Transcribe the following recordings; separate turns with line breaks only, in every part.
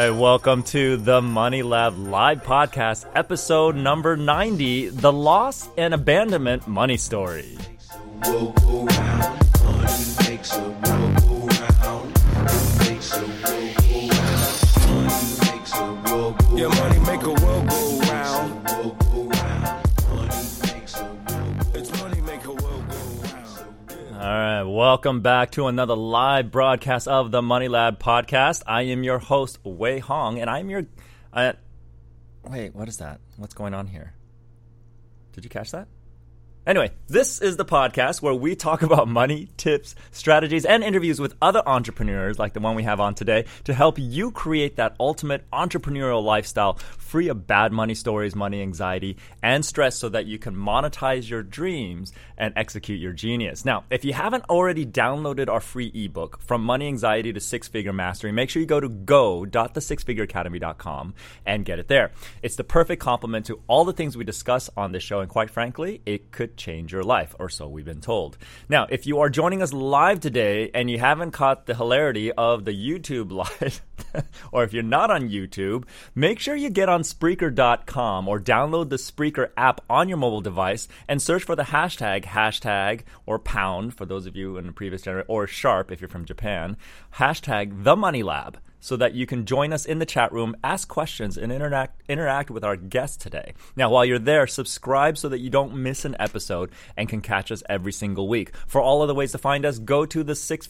right, welcome to the Money Lab live podcast, episode number 90, The Loss and Abandonment Money Story.
Your money make a world go round. It's money make a world go round.
All right, welcome back to another live broadcast of the Money Lab podcast. I am your host, Wei Hong, and I'm your... wait, what is that? What's going on here? Did you catch that? Anyway, this is the podcast where we talk about money, tips, strategies, and interviews with other entrepreneurs like the one we have on today to help you create that ultimate entrepreneurial lifestyle free of bad money stories, money anxiety, and stress so that you can monetize your dreams and execute your genius. Now, if you haven't already downloaded our free ebook, From Money Anxiety to Six-Figure Mastery, make sure you go to go.thesixfigureacademy.com and get it there. It's the perfect complement to all the things we discuss on this show, and quite frankly, it could change your life, or so we've been told. Now, if you are joining us live today and you haven't caught the hilarity of the YouTube live, or if you're not on YouTube, make sure you get on Spreaker.com or download the Spreaker app on your mobile device and search for the hashtag or pound for those of you in the previous generation, or sharp if you're from Japan, hashtag The Money Lab, so that you can join us in the chat room, ask questions, and interact with our guests today. Now, while you're there, subscribe so that you don't miss an episode and can catch us every single week. For all other ways to find us, go to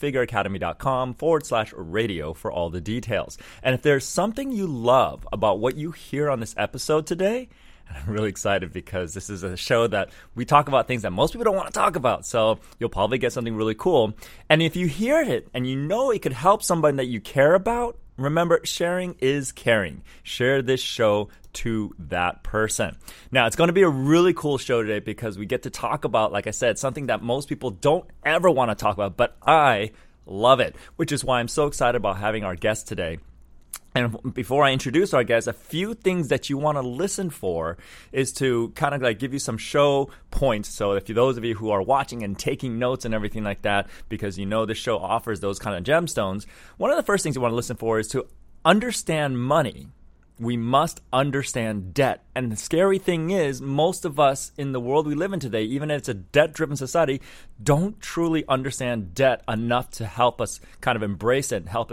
thesixfigureacademy.com/radio for all the details. And if there's something you love about what you hear on this episode today, I'm really excited because this is a show that we talk about things that most people don't want to talk about. So you'll probably get something really cool. And if you hear it and you know it could help somebody that you care about, remember, sharing is caring. Share this show to that person. Now, it's going to be a really cool show today because we get to talk about, like I said, something that most people don't ever want to talk about, but I love it, which is why I'm so excited about having our guest today. And before I introduce our guests, a few things that you want to listen for is to kind of like give you some show points. So if those of you who are watching and taking notes and everything like that, because you know this show offers those kind of gemstones, one of the first things you want to listen for is to understand money. We must understand debt. And the scary thing is, most of us in the world we live in today, even if it's a debt-driven society, don't truly understand debt enough to help us kind of embrace it and help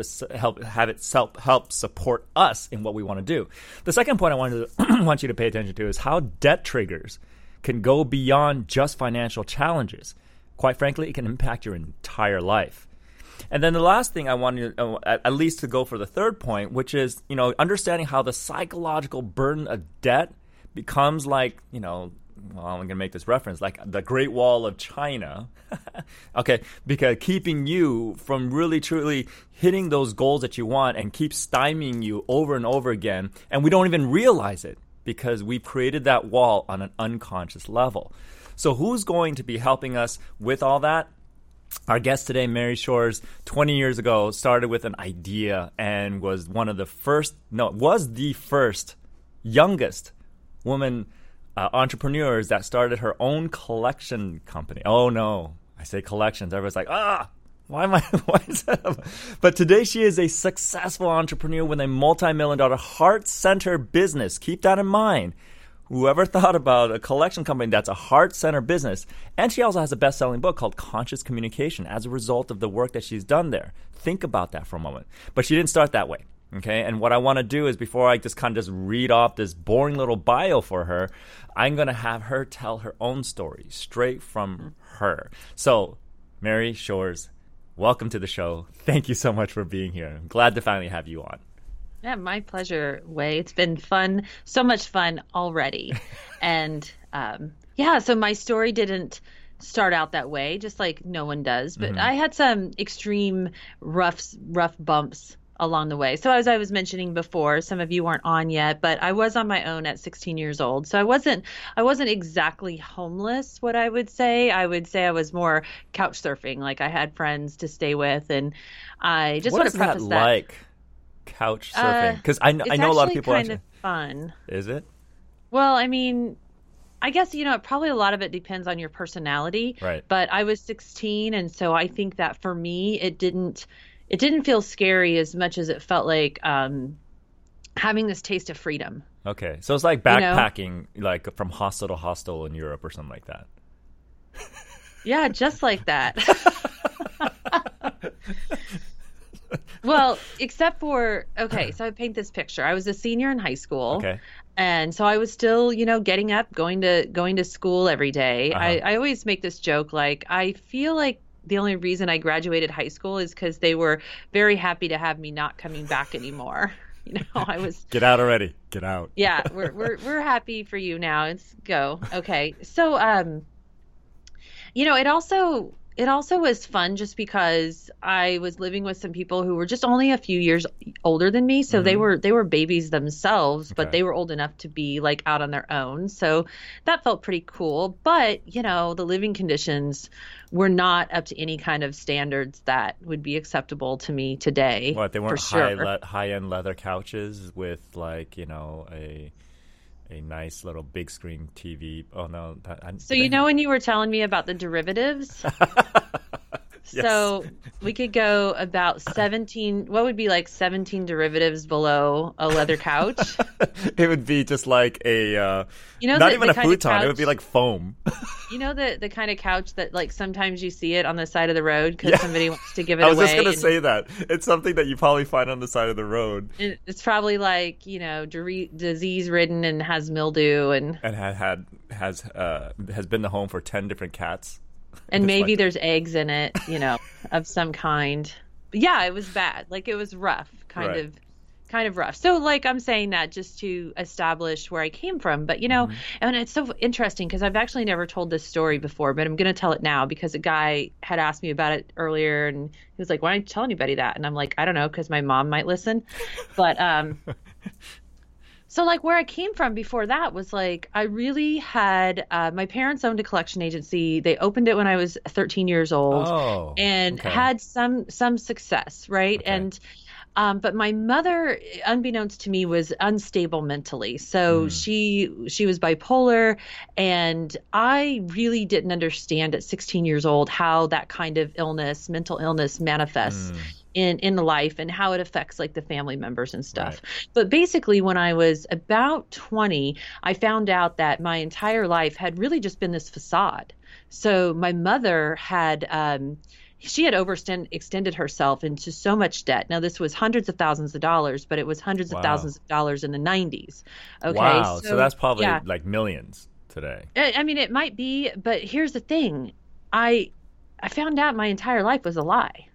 support us in what we want to do. The second point I want you to pay attention to is how debt triggers can go beyond just financial challenges. Quite frankly, it can impact your entire life. And then the last thing I wanted to, at least to go for the third point, which is, understanding how the psychological burden of debt becomes like, well, I'm going to make this reference, like the Great Wall of China, okay, because keeping you from really, truly hitting those goals that you want and keep stymieing you over and over again. And we don't even realize it because we've created that wall on an unconscious level. So who's going to be helping us with all that? Our guest today, Mary Shores, 20 years ago, started with an idea and was the first youngest woman entrepreneurs that started her own collection company. Oh no, I say collections. Everyone's like, why is that? But today she is a successful entrepreneur with a multi-million-dollar heart-centered business. Keep that in mind. Whoever thought about a collection company that's a heart-centered business? And she also has a best-selling book called Conscious Communication as a result of the work that she's done there. Think about that for a moment. But she didn't start that way, okay? And what I want to do is, before I just read off this boring little bio for her, I'm going to have her tell her own story straight from her. So, Mary Shores, welcome to the show. Thank you so much for being here. I'm glad to finally have you on.
Yeah, my pleasure, Wei. It's been fun, so much fun already. And so my story didn't start out that way, just like no one does. But I had some extreme rough bumps along the way. So as I was mentioning before, some of you aren't on yet, but I was on my own at 16 years old. So I wasn't exactly homeless, what I would say. I would say I was more couch surfing. Like I had friends to stay with, and I just want to preface that.
What is that like? Couch surfing, because I know a lot of people
kind of fun.
Is it?
Well, I mean, I guess probably a lot of it depends on your personality.
Right.
But I was 16, and so I think that for me, it didn't feel scary as much as it felt like having this taste of freedom.
Okay. So it's like
know?
backpacking, like from hostel to hostel in Europe or something like that.
Yeah, just like that. Well, except for, okay, so I paint this picture. I was a senior in high school.
Okay.
And so I was still, getting up, going to school every day. I always make this joke, like, I feel like the only reason I graduated high school is because they were very happy to have me not coming back anymore. I was
Get out already. Get out.
Yeah, we're happy for you now. Let's go. Okay. So it also was fun just because I was living with some people who were just only a few years older than me. So they were babies themselves, but they were old enough to be like out on their own. So that felt pretty cool. But, the living conditions were not up to any kind of standards that would be acceptable to me today.
What, they weren't
for sure.
high-end leather couches with like, a nice little big screen TV. Oh no!
So when you were telling me about the derivatives,
Yes.
So we could go about 17. What would be like 17 derivatives below a leather couch?
It would be just like a not
the
even a
kind of
futon. It would
couch-
be like foam.
The kind of couch that like sometimes you see it on the side of the road because somebody wants to give it
I
away.
was just gonna say that it's something that you probably find on the side of the road.
It's probably like disease ridden and has mildew and
has been the home for 10 different cats.
and maybe there's eggs in it, of some kind. But yeah, it was bad. Like it was rough, kind of rough. So like I'm saying that just to establish where I came from. But and it's so interesting because I've actually never told this story before, but I'm going to tell it now because a guy had asked me about it earlier and he was like, "Why don't you tell anybody that?" And I'm like, "I don't know, because my mom might listen." But so like where I came from before that was like I really had my parents owned a collection agency. They opened it when I was 13 years old and had some success, right?
Okay.
And but my mother, unbeknownst to me, was unstable mentally. So she was bipolar, and I really didn't understand at 16 years old how that kind of illness, mental illness, manifests in life and how it affects like the family members and stuff.
Right.
But basically, when I was about 20, I found out that my entire life had really just been this facade. So my mother had she had extended herself into so much debt. Now, this was hundreds of thousands of dollars, but it was hundreds of thousands of dollars in the 90s. Okay.
Wow. So that's probably like millions today.
I mean, it might be, but here's the thing. I found out my entire life was a lie.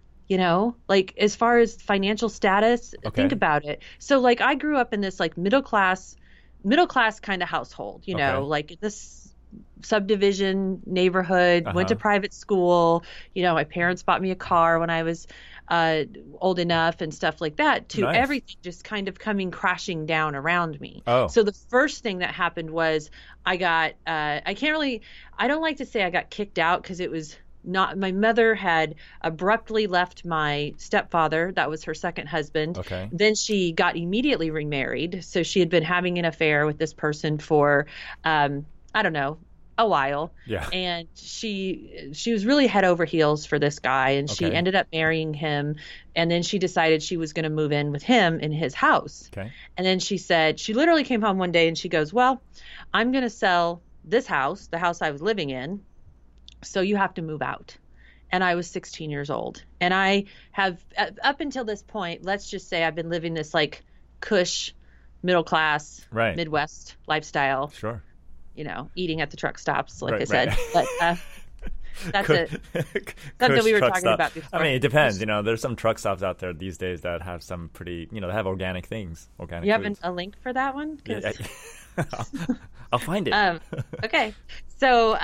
Like as far as financial status, think about it. So like I grew up in this like middle class kind of household, like this subdivision neighborhood, went to private school. My parents bought me a car when I was old enough and stuff like that, to everything just kind of coming crashing down around me. So the first thing that happened was I got, I don't like to say I got kicked out because it was not, my mother had abruptly left my stepfather. That was her second husband.
Okay.
Then she got immediately remarried. So she had been having an affair with this person for, I don't know, a while.
Yeah.
And she was really head over heels for this guy, and she ended up marrying him. And then she decided she was going to move in with him in his house.
Okay.
And then she literally came home one day and she goes, "Well, I'm going to sell this house, the house I was living in, so you have to move out." And I was 16 years old. And I have, up until this point, let's just say I've been living this like cush, middle class, Midwest lifestyle.
Sure.
Eating at the truck stops, like I said. But that's it. Something we were talking about before.
I mean, it depends. There's some truck stops out there these days that have some pretty, they have organic things, organic
You have
foods.
a link for that one?
I'll find it.
Okay. So,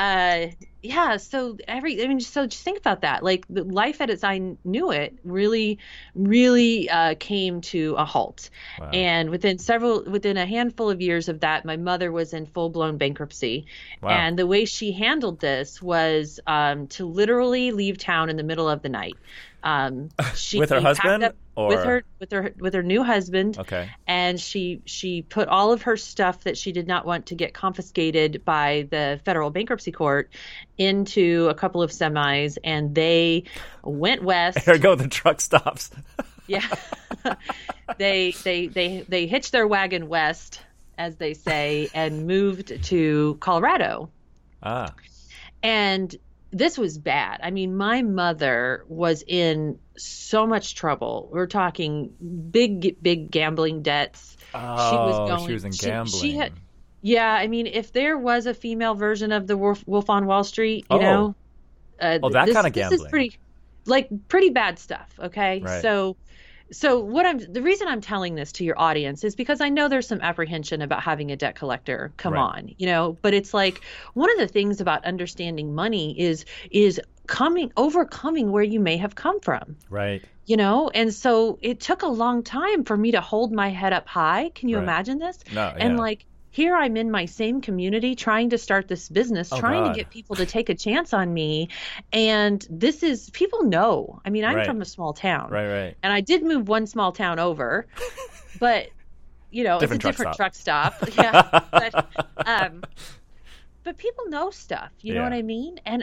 so just think about that. Like the life as I knew it really, really came to a halt.
Wow.
And within a handful of years of that, my mother was in full blown bankruptcy.
Wow.
And the way she handled this was to literally leave town in the middle of the night. She
with her husband
up,
or
with her new husband.
Okay.
And she put all of her stuff that she did not want to get confiscated by the federal bankruptcy court into a couple of semis, and they went west.
There go the truck stops.
Yeah. they hitched their wagon west, as they say, and moved to Colorado.
Ah.
And this was bad. I mean, my mother was in so much trouble. We're talking big gambling debts.
Oh, she was in gambling.
Yeah, I mean, if there was a female version of the Wolf on Wall Street, you know,
that kind of gambling.
This is pretty bad stuff. Okay,
right.
So the reason I'm telling this to your audience is because I know there's some apprehension about having a debt collector come on, you know, but it's like one of the things about understanding money is overcoming where you may have come from.
Right.
You know, and so it took a long time for me to hold my head up high. Can you imagine this?
No,
and like, here I'm in my same community trying to start this business, trying to get people to take a chance on me. And people know. I mean, I'm from a small town.
Right.
And I did move one small town over, but, you know, it's a different truck stop. Yeah. But people know stuff. You know what I mean? And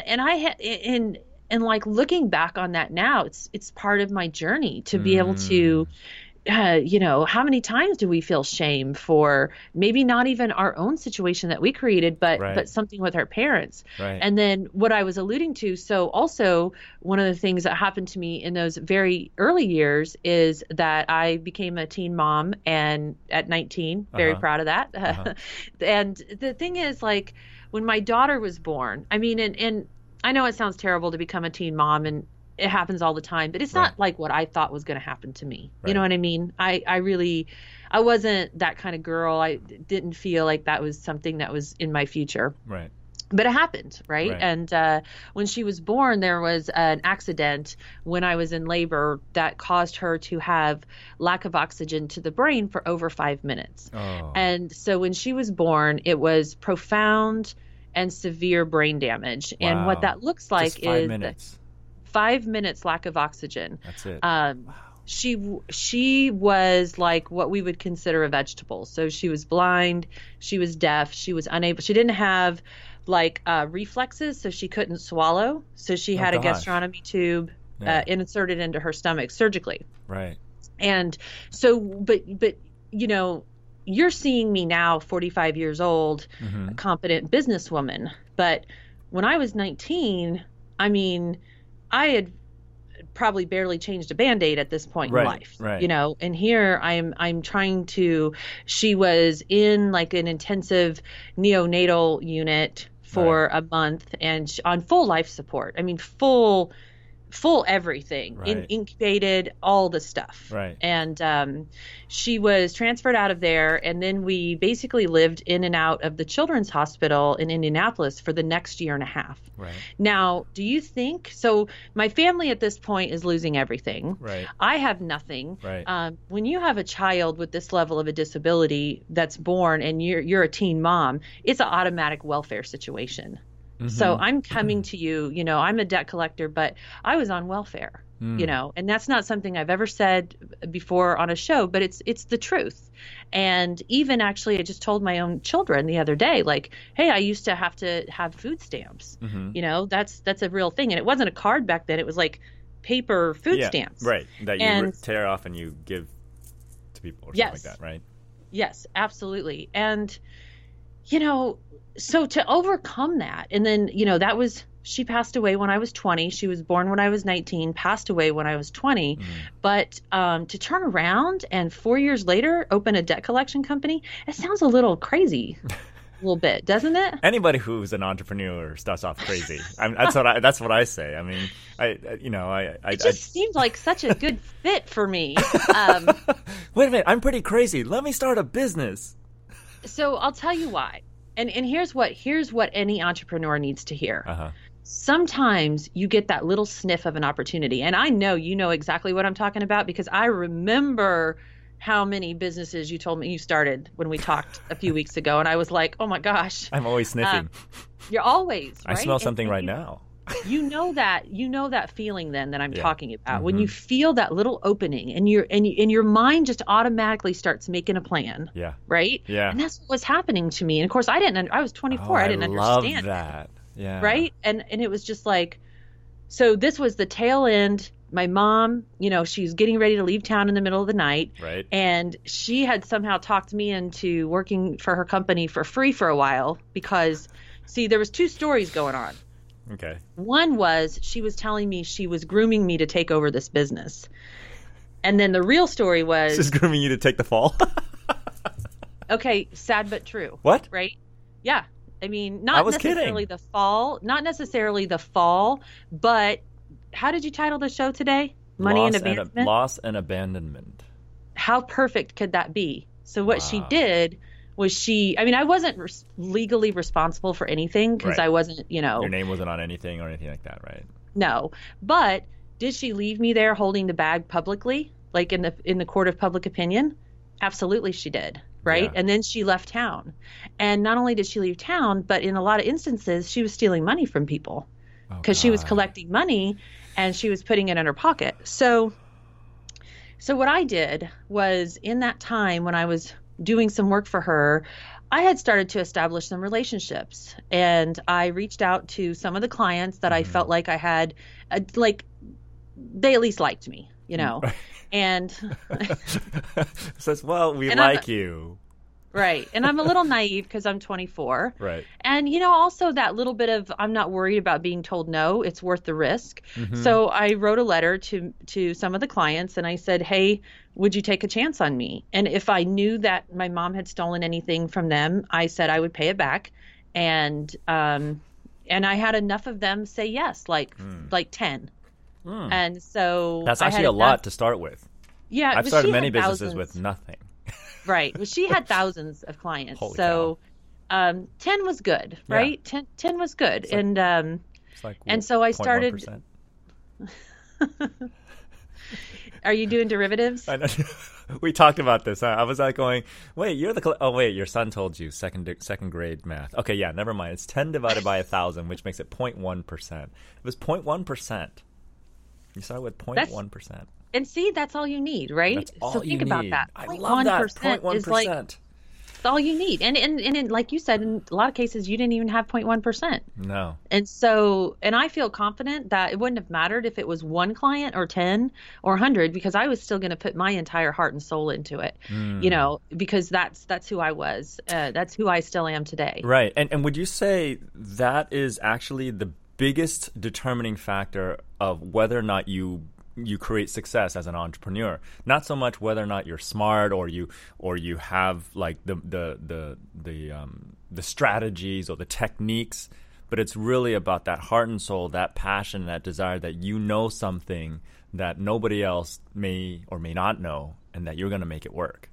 like looking back on that now, it's part of my journey to be able to, you know, how many times do we feel shame for maybe not even our own situation that we created, but something with our parents. Right. And then what I was alluding to, so also one of the things that happened to me in those very early years is that I became a teen mom, and at 19, very proud of that. And the thing is, like, when my daughter was born, I mean, and I know it sounds terrible to become a teen mom, and it happens all the time, but it's not like what I thought was going to happen to me. You know what I mean? I wasn't that kind of girl. I didn't feel like that was something that was in my future. Right. But it happened, right? And when she was born, there was an accident when I was in labor that caused her to have lack of oxygen to the brain for over 5 minutes. Oh. And so when she was born, it was profound and severe brain damage. Wow. And what that looks like
is 5 minutes.
5 minutes lack of oxygen.
That's it.
Wow. She was like what we would consider a vegetable. So she was blind, she was deaf, she was unable, she didn't have like reflexes, so she couldn't swallow. So she had a gastrostomy tube inserted into her stomach surgically. Right. And so, but you know, you're seeing me now, 45 years old, a competent businesswoman. But when I was 19, I mean, I had probably barely changed a Band-Aid at this point in life, you know, and here I'm trying to, she was in like an intensive neonatal unit for a month and on full life support. I mean, full everything, incubated, all the stuff. Right. And she was transferred out of there. And then we basically lived in and out of the Children's Hospital in Indianapolis for the next year and a half. Right. Now, do you think, so my family at this point is losing everything. Right. I have nothing. Right. When you have a child with this level of a disability that's born and you're a teen mom, it's an automatic welfare situation. Mm-hmm. So I'm coming to you, you know, I'm a debt collector, but I was on welfare, you know, and that's not something I've ever said before on a show, but it's the truth. And even actually, I just told my own children the other day, like, hey, I used to have food stamps, you know, that's a real thing. And it wasn't a card back then. It was like paper food stamps.
Right. That you tear off and you give to people or something like that, right?
Yes, absolutely. And, you know, so to overcome that, and then, you know, she passed away when I was 20. She was born when I was 19, passed away when I was 20. But to turn around and 4 years later open a debt collection company, it sounds a little crazy. A little bit, doesn't it?
Anybody who's an entrepreneur starts off crazy. That's what I say. I mean,
it just seemed like such a good fit for me.
Wait a minute, I'm pretty crazy. Let me start a business.
So I'll tell you why. And here's what any entrepreneur needs to hear. Sometimes you get that little sniff of an opportunity. And I know you know exactly what I'm talking about because I remember how many businesses you told me you started when we talked a few weeks ago. And I was like, oh my gosh.
I'm always sniffing.
You're always, right?
I smell something right now.
You know that feeling then that I'm talking about when you feel that little opening and your mind just automatically starts making a plan. Yeah. Right. Yeah. And that's what was happening to me. And of course I was 24. I didn't understand
that. Yeah.
Right. And it was just like, so this was the tail end my mom, she's getting ready to leave town in the middle of the night.
Right.
And she had somehow talked me into working for her company for free for a while because, see, there was 2 stories going on.
Okay.
One was she was telling me she was grooming me to take over this business. And then the real story was...
She's grooming you to take the fall?
Okay, sad but true.
What?
Right? Yeah. I mean,
I
not
was
necessarily
kidding.
not necessarily the fall, but how did you title the show today? Money and Abandonment?
Loss and abandonment.
How perfect could that be? So what she
Wow.
did was I wasn't legally responsible for anything because
Right.
I wasn't,
Your name wasn't on anything or anything like that, right?
no. But did she leave me there holding the bag publicly, like in the court of public opinion? Absolutely she did, right?
Yeah.
And then she left town. And not only did she leave town, but in a lot of instances she was stealing money from people
Oh,
because she was
God.
collecting money and she was putting it in her pocket. So what I did was, in that time when I was doing some work for her, I had started to establish some relationships, and I reached out to some of the clients that I felt like I had, they at least liked me, and
Says, well, we
And I'm-
like you.
right. And I'm a little naive because I'm 24.
Right.
And, also that little bit of, I'm not worried about being told no, it's worth the risk.
Mm-hmm.
So I wrote a letter to some of the clients and I said, hey, would you take a chance on me? And if I knew that my mom had stolen anything from them, I said I would pay it back. And I had enough of them say yes, like 10. And so
That's
I
actually
had
a lot
enough-
to start with.
Yeah.
I've
but
started
she
many
had
businesses
thousands.
with nothing.
Right. Well, she had thousands of clients.
Holy
So 10 was good,
Yeah.
right? 10 was good. And
It's like
And so I
0.1%.
are you doing derivatives?
I know. We talked about this. I was like going, wait, you're the... Oh, wait, your son told you second grade math. Okay, yeah, never mind. It's 10 divided by 1,000, which makes it 0.1%. It was 0.1%. You started with 0.1%.
And see, that's all you need, right?
That's all
so
you
think about
need.
that.
I love that. 0.1%.
is like that's all you need. And in, like you said, in a lot of cases, you didn't even have 0.1%.
No.
And I feel confident that it wouldn't have mattered if it was 1 client or 10 or 100, because I was still going to put my entire heart and soul into it, because that's who I was. That's who I still am today.
Right. And would you say that is actually the biggest determining factor of whether or not you create success as an entrepreneur? Not so much whether or not you're smart or you have like the strategies or the techniques, but it's really about that heart and soul, that passion, that desire that something that nobody else may or may not know, and that you're going to make it work.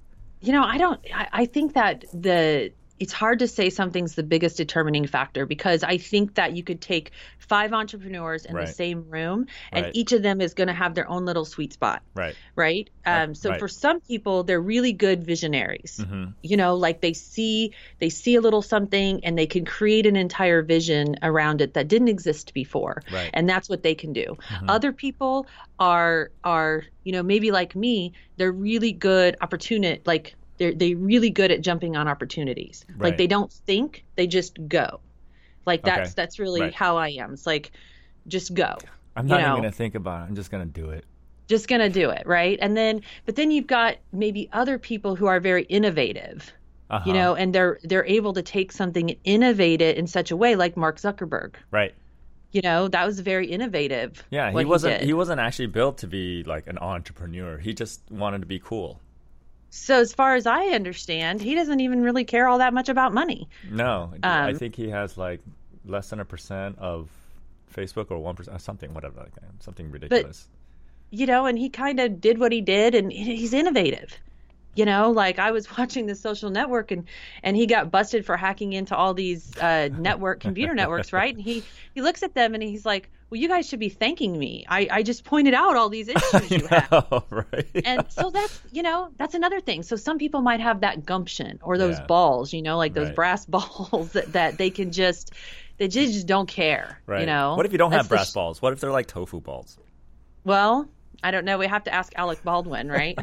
I think that it's hard to say something's the biggest determining factor, because I think that you could take 5 entrepreneurs in
Right.
the same room and
Right.
each of them is going to have their own little sweet spot.
Right.
Right. So
right.
for some people, they're really good visionaries,
Mm-hmm.
like they see a little something and they can create an entire vision around it that didn't exist before.
Right.
And that's what they can do. Other people are, maybe like me, they're really good like they're really good at jumping on opportunities.
Right.
Like they don't think, they just go. Like that's really
Right.
how I am. It's like, just go.
I'm not even going to think about it. I'm just going to do it.
Just going to do it. Right. But then you've got maybe other people who are very innovative,
Uh-huh.
and they're able to take something and innovate it in such a way, like Mark Zuckerberg.
Right.
That was very innovative.
Yeah,
what
he
did.
wasn't actually built to be like an entrepreneur. He just wanted to be cool.
So as far as I understand, he doesn't even really care all that much about money.
No, I think he has like less than 1% of Facebook, or 1%, something, whatever, like that, something ridiculous.
And he kind of did what he did, and he's innovative. Like I was watching the Social Network, and he got busted for hacking into all these computer networks, right? And he looks at them and he's like, well, you guys should be thanking me. I just pointed out all these issues you have.
Right?
And so that's another thing. So some people might have that gumption or those
Yeah.
balls, like those
Right.
brass balls that they just don't care.
Right. What if you don't
That's
have brass balls? What if they're like tofu balls?
Well, I don't know. We have to ask Alec Baldwin, right?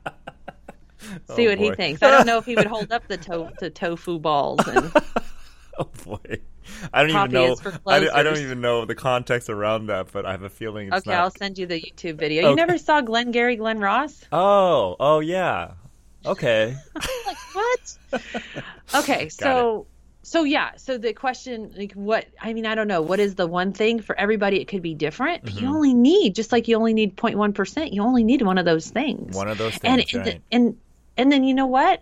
See what he
boy.
thinks. I don't know if he would hold up the tofu balls. And
Oh boy, I don't even
Coffee
know.
is for
I don't
closers.
even know the context around that, but I have a feeling it's
Okay,
not.
I'll send you the YouTube video. You
Okay.
never saw Glenn Ross?
Oh yeah. Okay.
Like, what? Okay, so the question, like, what, I mean, I don't know, what is the one thing for everybody? It could be different, but you only need, just like you only need 0.1%, you only need one of those things.
One of those
And
things, right?
and then, you know what?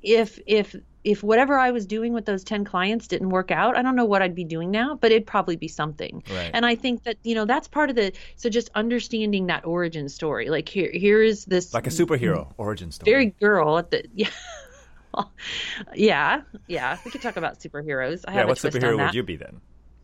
If whatever I was doing with those 10 clients didn't work out, I don't know what I'd be doing now, but it'd probably be something.
Right.
And I think that, that's part of so just understanding that origin story. Like here is this
Like a superhero origin story.
very girl at the, yeah. Well, yeah. We could talk about superheroes. I have
what
a twist
superhero
on that.
would you be then?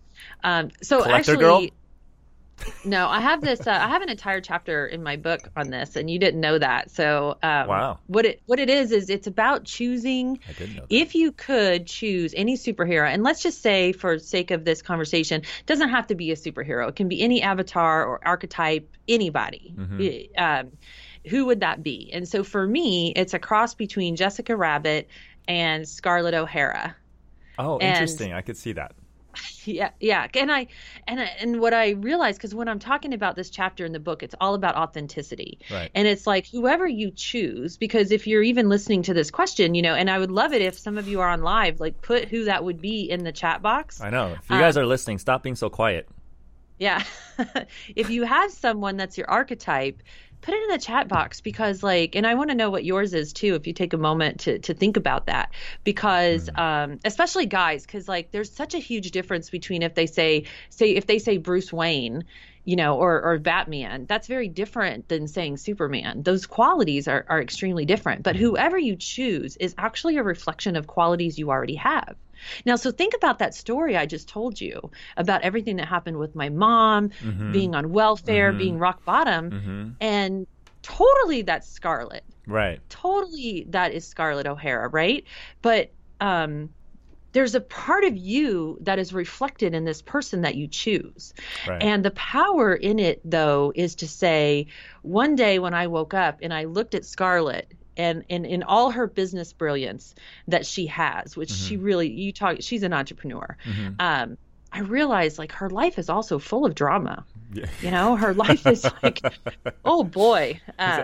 So
Collector
actually,
girl?
no, I have this. I have an entire chapter in my book on this, and you didn't know that. So,
Wow.
What it is it's about choosing.
I didn't know that.
If you could choose any superhero, and let's just say, for sake of this conversation, it doesn't have to be a superhero. It can be any avatar or archetype, anybody. Who would that be? And so for me, it's a cross between Jessica Rabbit and Scarlett O'Hara.
Oh,
and-
interesting. I could see that.
Yeah. And what I realized, because when I'm talking about this chapter in the book, it's all about authenticity.
Right.
And it's like whoever you choose, because if you're even listening to this question, and I would love it if some of you are on live, like put who that would be in the chat box.
I know. If you guys are listening, stop being so quiet.
Yeah. If you have someone that's your archetype, put it in the chat box, because and I want to know what yours is too, if you take a moment to think about that, because especially guys, because there's such a huge difference between if they say Bruce Wayne, or Batman. That's very different than saying Superman. Those qualities are extremely different, but whoever you choose is actually a reflection of qualities you already have. Now, so think about that story I just told you about everything that happened with my mom, being on welfare, being rock bottom, and totally that's Scarlett.
Right.
Totally that is Scarlett O'Hara, right? But there's a part of you that is reflected in this person that you choose.
Right.
And the power in it, though, is to say, one day when I woke up and I looked at Scarlett, and in all her business brilliance that she has, which she really, she's an entrepreneur. I realized her life is also full of drama.
Yeah.
Her life is oh boy.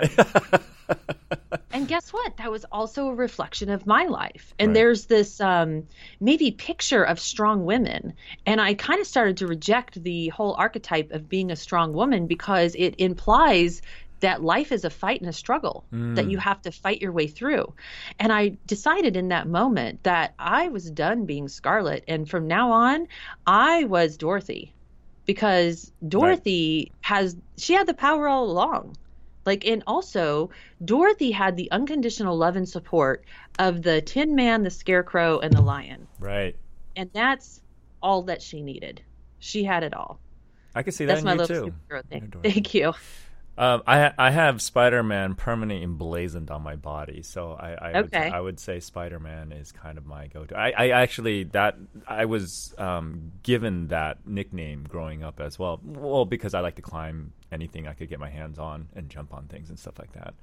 And guess what? That was also a reflection of my life. And
Right.
there's this maybe picture of strong women. And I kind of started to reject the whole archetype of being a strong woman, because it implies that life is a fight and a struggle, that you have to fight your way through. And I decided in that moment that I was done being Scarlett. And from now on, I was Dorothy, because Dorothy had the power all along. And also Dorothy had the unconditional love and support of the Tin Man, the Scarecrow, and the Lion.
Right.
And that's all that she needed. She had it all.
I can see that
That's
in
my
you
little
too.
superhero thing.
You're Dorothy.
Thank you.
I have Spider-Man permanently emblazoned on my body, so I would say Spider-Man is kind of my go-to. I actually I was given that nickname growing up as well. Well, because I like to climb anything I could get my hands on and jump on things and stuff like that.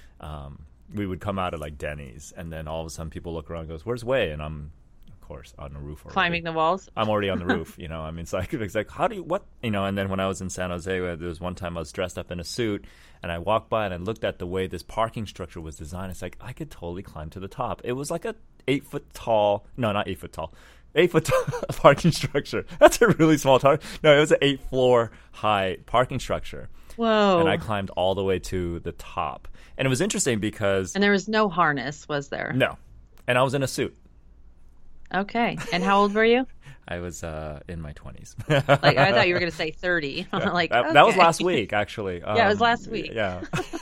We would come out of Denny's, and then all of a sudden people look around and goes, "Where's Way?" And I'm, of course, on the roof already.
Climbing the walls.
I'm already on the roof, I mean, it's like, how do you, what, and then when I was in San Jose, there was one time I was dressed up in a suit, and I walked by and I looked at the way this parking structure was designed. It's like, I could totally climb to the top. It was like a 8-foot tall, no, not 8 foot tall, 8-foot tall parking structure. That's a really small target. No, it was an 8-floor high parking structure.
Whoa.
And I climbed all the way to the top. And it was interesting because...
And there was no harness, was there?
No. And I was in a suit.
Okay. And how old were you?
I was in my 20s.
I thought you were going to say 30. I'm
that was last week, actually.
Yeah, it was last week.
Yeah.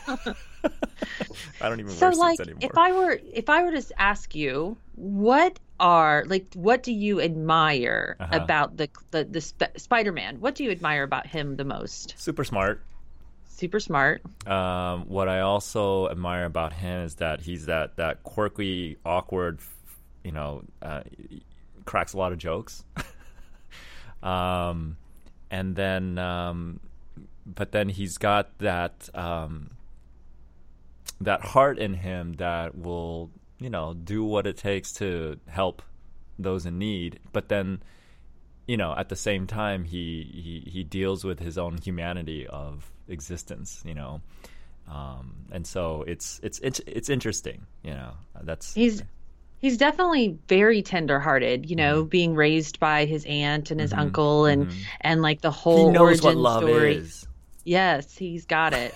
I don't even
So,
wear suits anymore.
if I were to ask you, what do you admire about the Spider-Man? What do you admire about him the most?
Super smart.
Super smart.
What I also admire about him is that he's that quirky, awkward, cracks a lot of jokes. And then, but then he's got that heart in him that will, do what it takes to help those in need, but then, at the same time, he deals with his own humanity of existence, and so it's interesting, That's
He's definitely very tender-hearted, being raised by his aunt and his uncle, and like the whole
he knows
origin
what love
story.
is.
Yes, he's got it.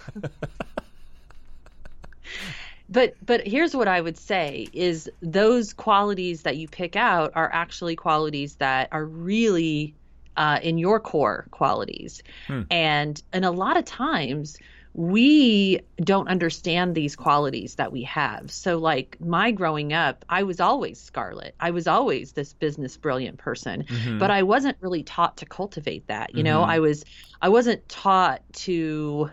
But here's what I would say is those qualities that you pick out are actually qualities that are really in your core qualities. And a lot of times we don't understand these qualities that we have. So like my growing up, I was always Scarlett. I was always this business brilliant person, but I wasn't really taught to cultivate that. I wasn't taught to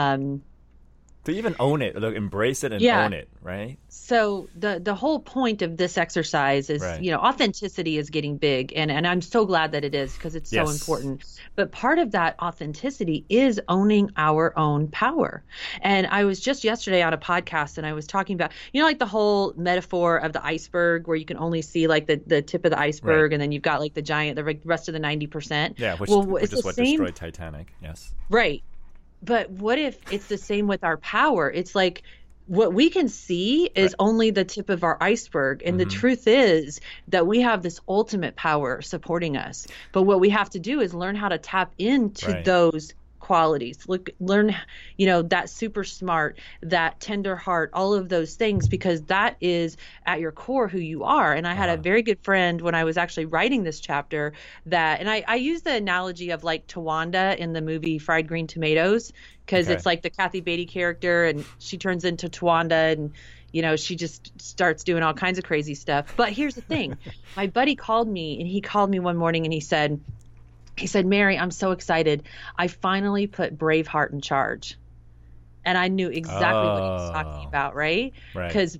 even own it, embrace it and own it, right?
So the whole point of this exercise is, authenticity is getting big. And I'm so glad that it is, because it's so important. But part of that authenticity is owning our own power. And I was just yesterday on a podcast and I was talking about, like the whole metaphor of the iceberg where you can only see like the tip of the iceberg, and then you've got like the rest of the 90%.
Yeah, which is what destroyed Titanic. Yes.
Right. But what if it's the same with our power? It's like what we can see is only the tip of our iceberg. And the truth is that we have this ultimate power supporting us. But what we have to do is learn how to tap into those qualities. Learn, that super smart, that tender heart, all of those things, because that is at your core who you are. And I had a very good friend when I was actually writing this chapter and I use the analogy of like Tawanda in the movie Fried Green Tomatoes, because it's like the Kathy Beatty character and she turns into Tawanda and she just starts doing all kinds of crazy stuff. But here's the thing. My buddy called me, and he called me one morning and he said, Mary, I'm so excited. I finally put Braveheart in charge. And I knew exactly what he was talking about, right? Because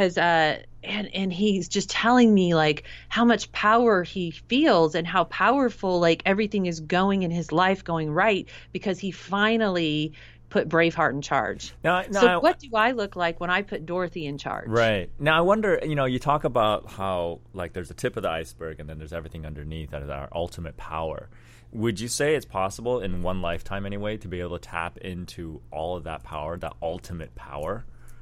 and he's just telling me like how much power he feels and how powerful like everything is going in his life going right because he finally put Braveheart in charge. So what do I look like when I put Dorothy in charge?
Right. Now I wonder, you talk about how like there's the tip of the iceberg and then there's everything underneath that is our ultimate power. Would you say it's possible in one lifetime anyway to be able to tap into all of that power, that ultimate power?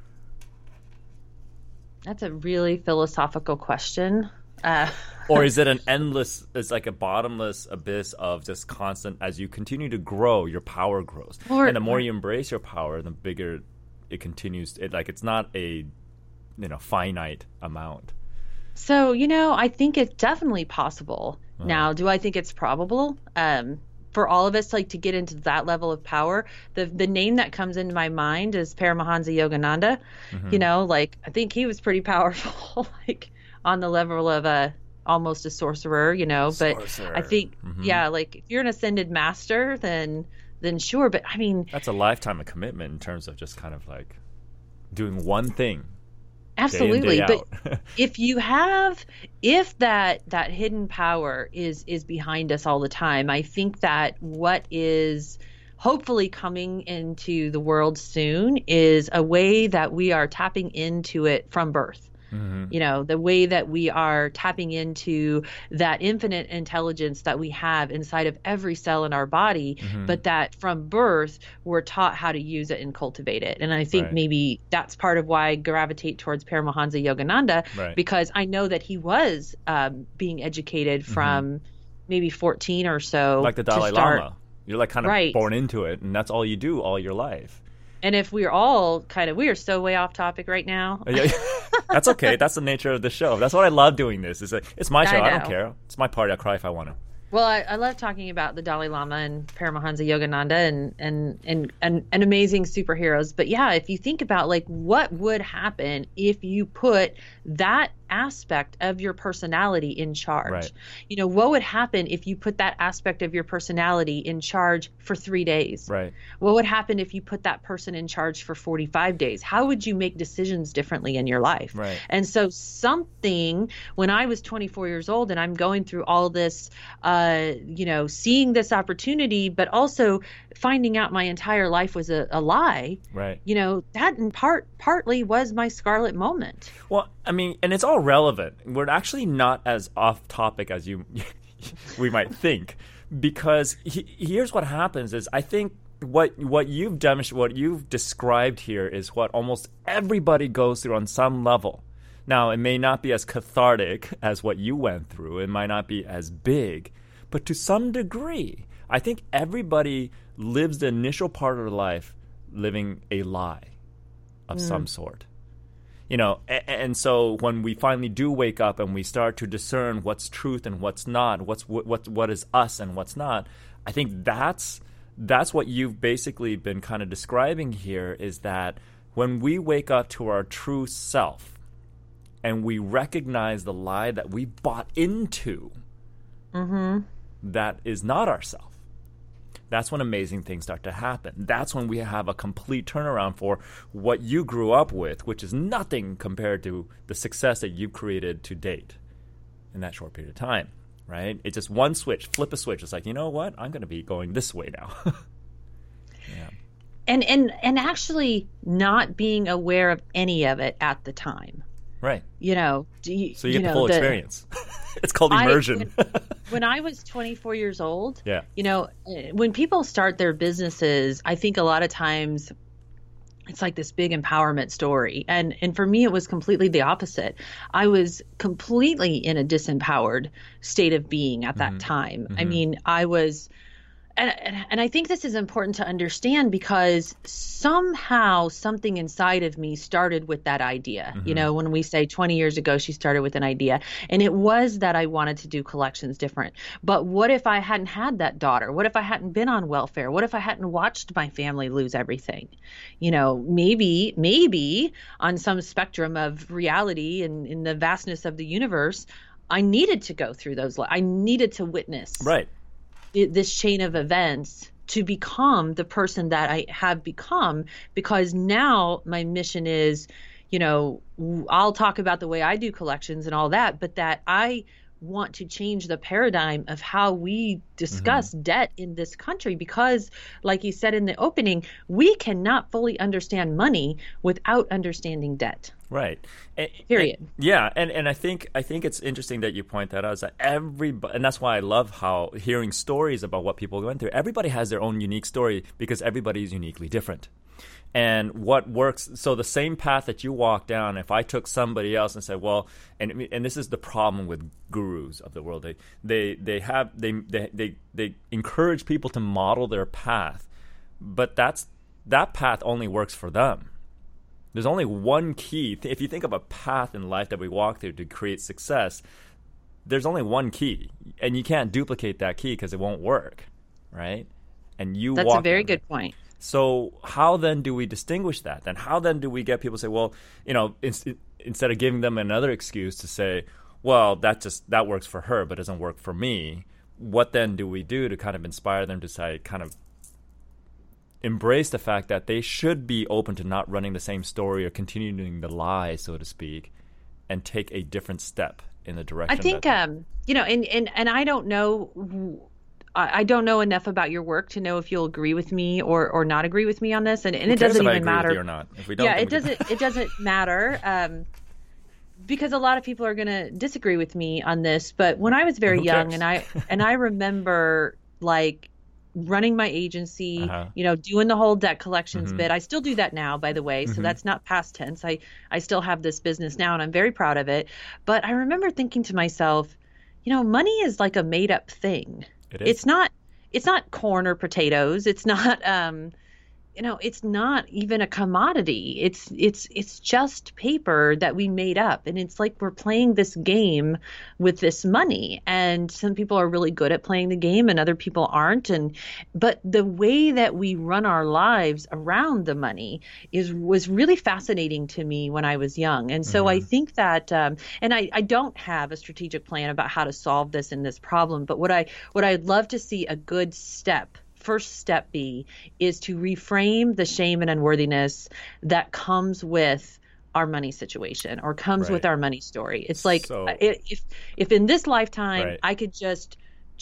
That's a really philosophical question.
Or is it it's like a bottomless abyss of just constant, as you continue to grow, your power grows. And the more you embrace your power, the bigger it continues. It's not a, finite amount.
So, I think it's definitely possible. Now, do I think it's probable? For all of us, like to get into that level of power, the name that comes into my mind is Paramahansa Yogananda. I think he was pretty powerful, like on the level of almost a sorcerer, but I think, like if you're an ascended master, then sure. But I mean,
that's a lifetime of commitment in terms of just kind of like doing one thing.
Absolutely.
Day in, day
but if that hidden power is behind us all the time, I think that what is hopefully coming into the world soon is a way that we are tapping into it from birth. The way that we are tapping into that infinite intelligence that we have inside of every cell in our body, but that from birth, we're taught how to use it and cultivate it. And I think maybe that's part of why I gravitate towards Paramahansa Yogananda, because I know that he was being educated from maybe 14 or so.
Like the Dalai Lama. You're like kind of born into it, and that's all you do all your life.
And if we're all we are so way off topic right now.
That's okay. That's the nature of the show. That's what I love doing this. It's my show. I don't care. It's my party. I'll cry if I want to.
Well, I love talking about the Dalai Lama and Paramahansa Yogananda and amazing superheroes. But yeah, if you think about like what would happen if you put that aspect of your personality in charge, what would happen if you put that aspect of your personality in charge for 3 days? What would happen if you put that person in charge for 45 days? How would you make decisions differently in your life? And so when I was 24 years old and I'm going through all this, seeing this opportunity, but also finding out my entire life was a lie, that in partly was my Scarlet moment.
Well, I mean, and it's all relevant. We're actually not as off topic as we might think, because here's what happens is I think what you've demonstrated, what you've described here is what almost everybody goes through on some level. Now, it may not be as cathartic as what you went through. It might not be as big, but to some degree, I think everybody lives the initial part of their life living a lie of some sort. You know, and so when we finally do wake up and we start to discern what's truth and what's not, what is us and what's not, I think that's what you've basically been kind of describing here, is that when we wake up to our true self and we recognize the lie that we bought into, that is not ourself, that's when amazing things start to happen. That's when we have a complete turnaround for what you grew up with, which is nothing compared to the success that you've created to date in that short period of time, right? It's just one switch, flip a switch. It's like, you know what? I'm going to be going this way now. Yeah.
And actually not being aware of any of it at the time.
Right.
You know,
so you get the full experience. It's called immersion.
When I was 24 years old,
yeah.
You know, when people start their businesses, I think a lot of times it's like this big empowerment story. And for me, it was completely the opposite. I was completely in a disempowered state of being at that time. I mean, I was... And I think this is important to understand, because somehow something inside of me started with that idea. You know, when we say 20 years ago, she started with an idea, and it was that I wanted to do collections different. But what if I hadn't had that daughter? What if I hadn't been on welfare? What if I hadn't watched my family lose everything? You know, maybe on some spectrum of reality and in the vastness of the universe, I needed to go through those. I needed to witness.
Right.
This chain of events to become the person that I have become, because now my mission is, you know, I'll talk about the way I do collections and all that, but that I want to change the paradigm of how we discuss debt in this country, because like you said in the opening, we cannot fully understand money without understanding debt.
Right.
Period.
And I think it's interesting that you point that out, is that everybody, and that's why I love how hearing stories about what people went through. Everybody has their own unique story because everybody is uniquely different. And what works, so the same path that you walk down, if I took somebody else and said, well, and this is the problem with gurus of the world, they encourage people to model their path, but that path only works for them. There's only one key. If you think of a path in life that we walk through to create success, there's only one key, and you can't duplicate that key because it won't work, right? And
that's a very good point.
So how then do we distinguish that? Then how then do we get people to say, well, you know, instead of giving them another excuse to say, well, that works for her, but doesn't work for me. What then do we do to kind of inspire them to say, kind of embrace the fact that they should be open to not running the same story or continuing the lie, so to speak, and take a different step in the direction?
I think, you know, and I don't know. I don't know enough about your work to know if you'll agree with me or not agree with me on this, and it doesn't even matter.
With you or not? If we don't,
yeah, it doesn't matter, because a lot of people are going to disagree with me on this. But when I was very young, and I remember like running my agency, you know, doing the whole debt collections bit. I still do that now, by the way, so that's not past tense. I still have this business now, and I'm very proud of it. But I remember thinking to myself, you know, money is like a made up thing. It's not corn or potatoes. It's not, you know, it's not even a commodity. It's just paper that we made up. And it's like we're playing this game with this money. And some people are really good at playing the game and other people aren't. But the way that we run our lives around the money was really fascinating to me when I was young. And so I think that, and I don't have a strategic plan about how to solve this and this problem. But what I'd love to see a good first step be is to reframe the shame and unworthiness that comes with our money situation or comes with our money story. It's like if in this lifetime I could just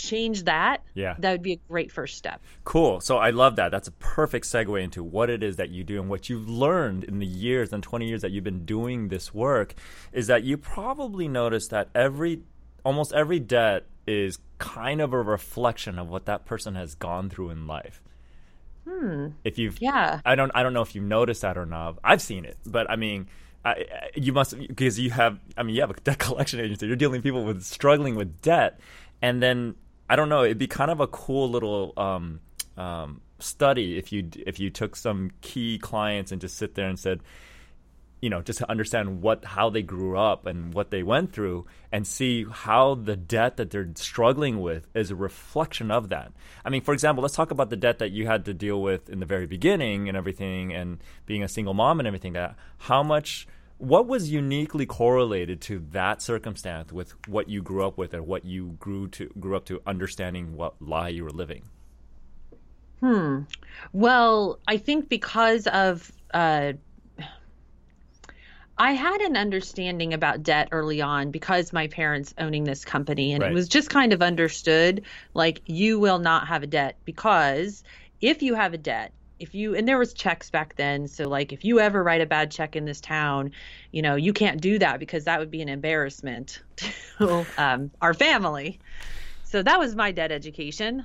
change that,
Yeah.
that would be a great first step.
Cool. So I love that. That's a perfect segue into what it is that you do and what you've learned in the years and 20 years that you've been doing this work is that you probably notice that almost every debt is kind of a reflection of what that person has gone through in life. If you've, I don't know if you've noticed that or not. I've seen it, but I mean, you must, because you have a debt collection agency. You're dealing with people struggling with debt, and then I don't know. It'd be kind of a cool little study if you took some key clients and just sit there and said, just to understand how they grew up and what they went through, and see how the debt that they're struggling with is a reflection of that. I mean, for example, let's talk about the debt that you had to deal with in the very beginning and everything, and being a single mom and everything. What was uniquely correlated to that circumstance with what you grew up with, or what you grew up to understanding what lie you were living?
Well, I think because of I had an understanding about debt early on because my parents owning this company, and
Right.
it was just kind of understood, like, you will not have a debt, because if you have a debt, and there was checks back then. So like, if you ever write a bad check in this town, you can't do that because that would be an embarrassment to our family. So that was my debt education.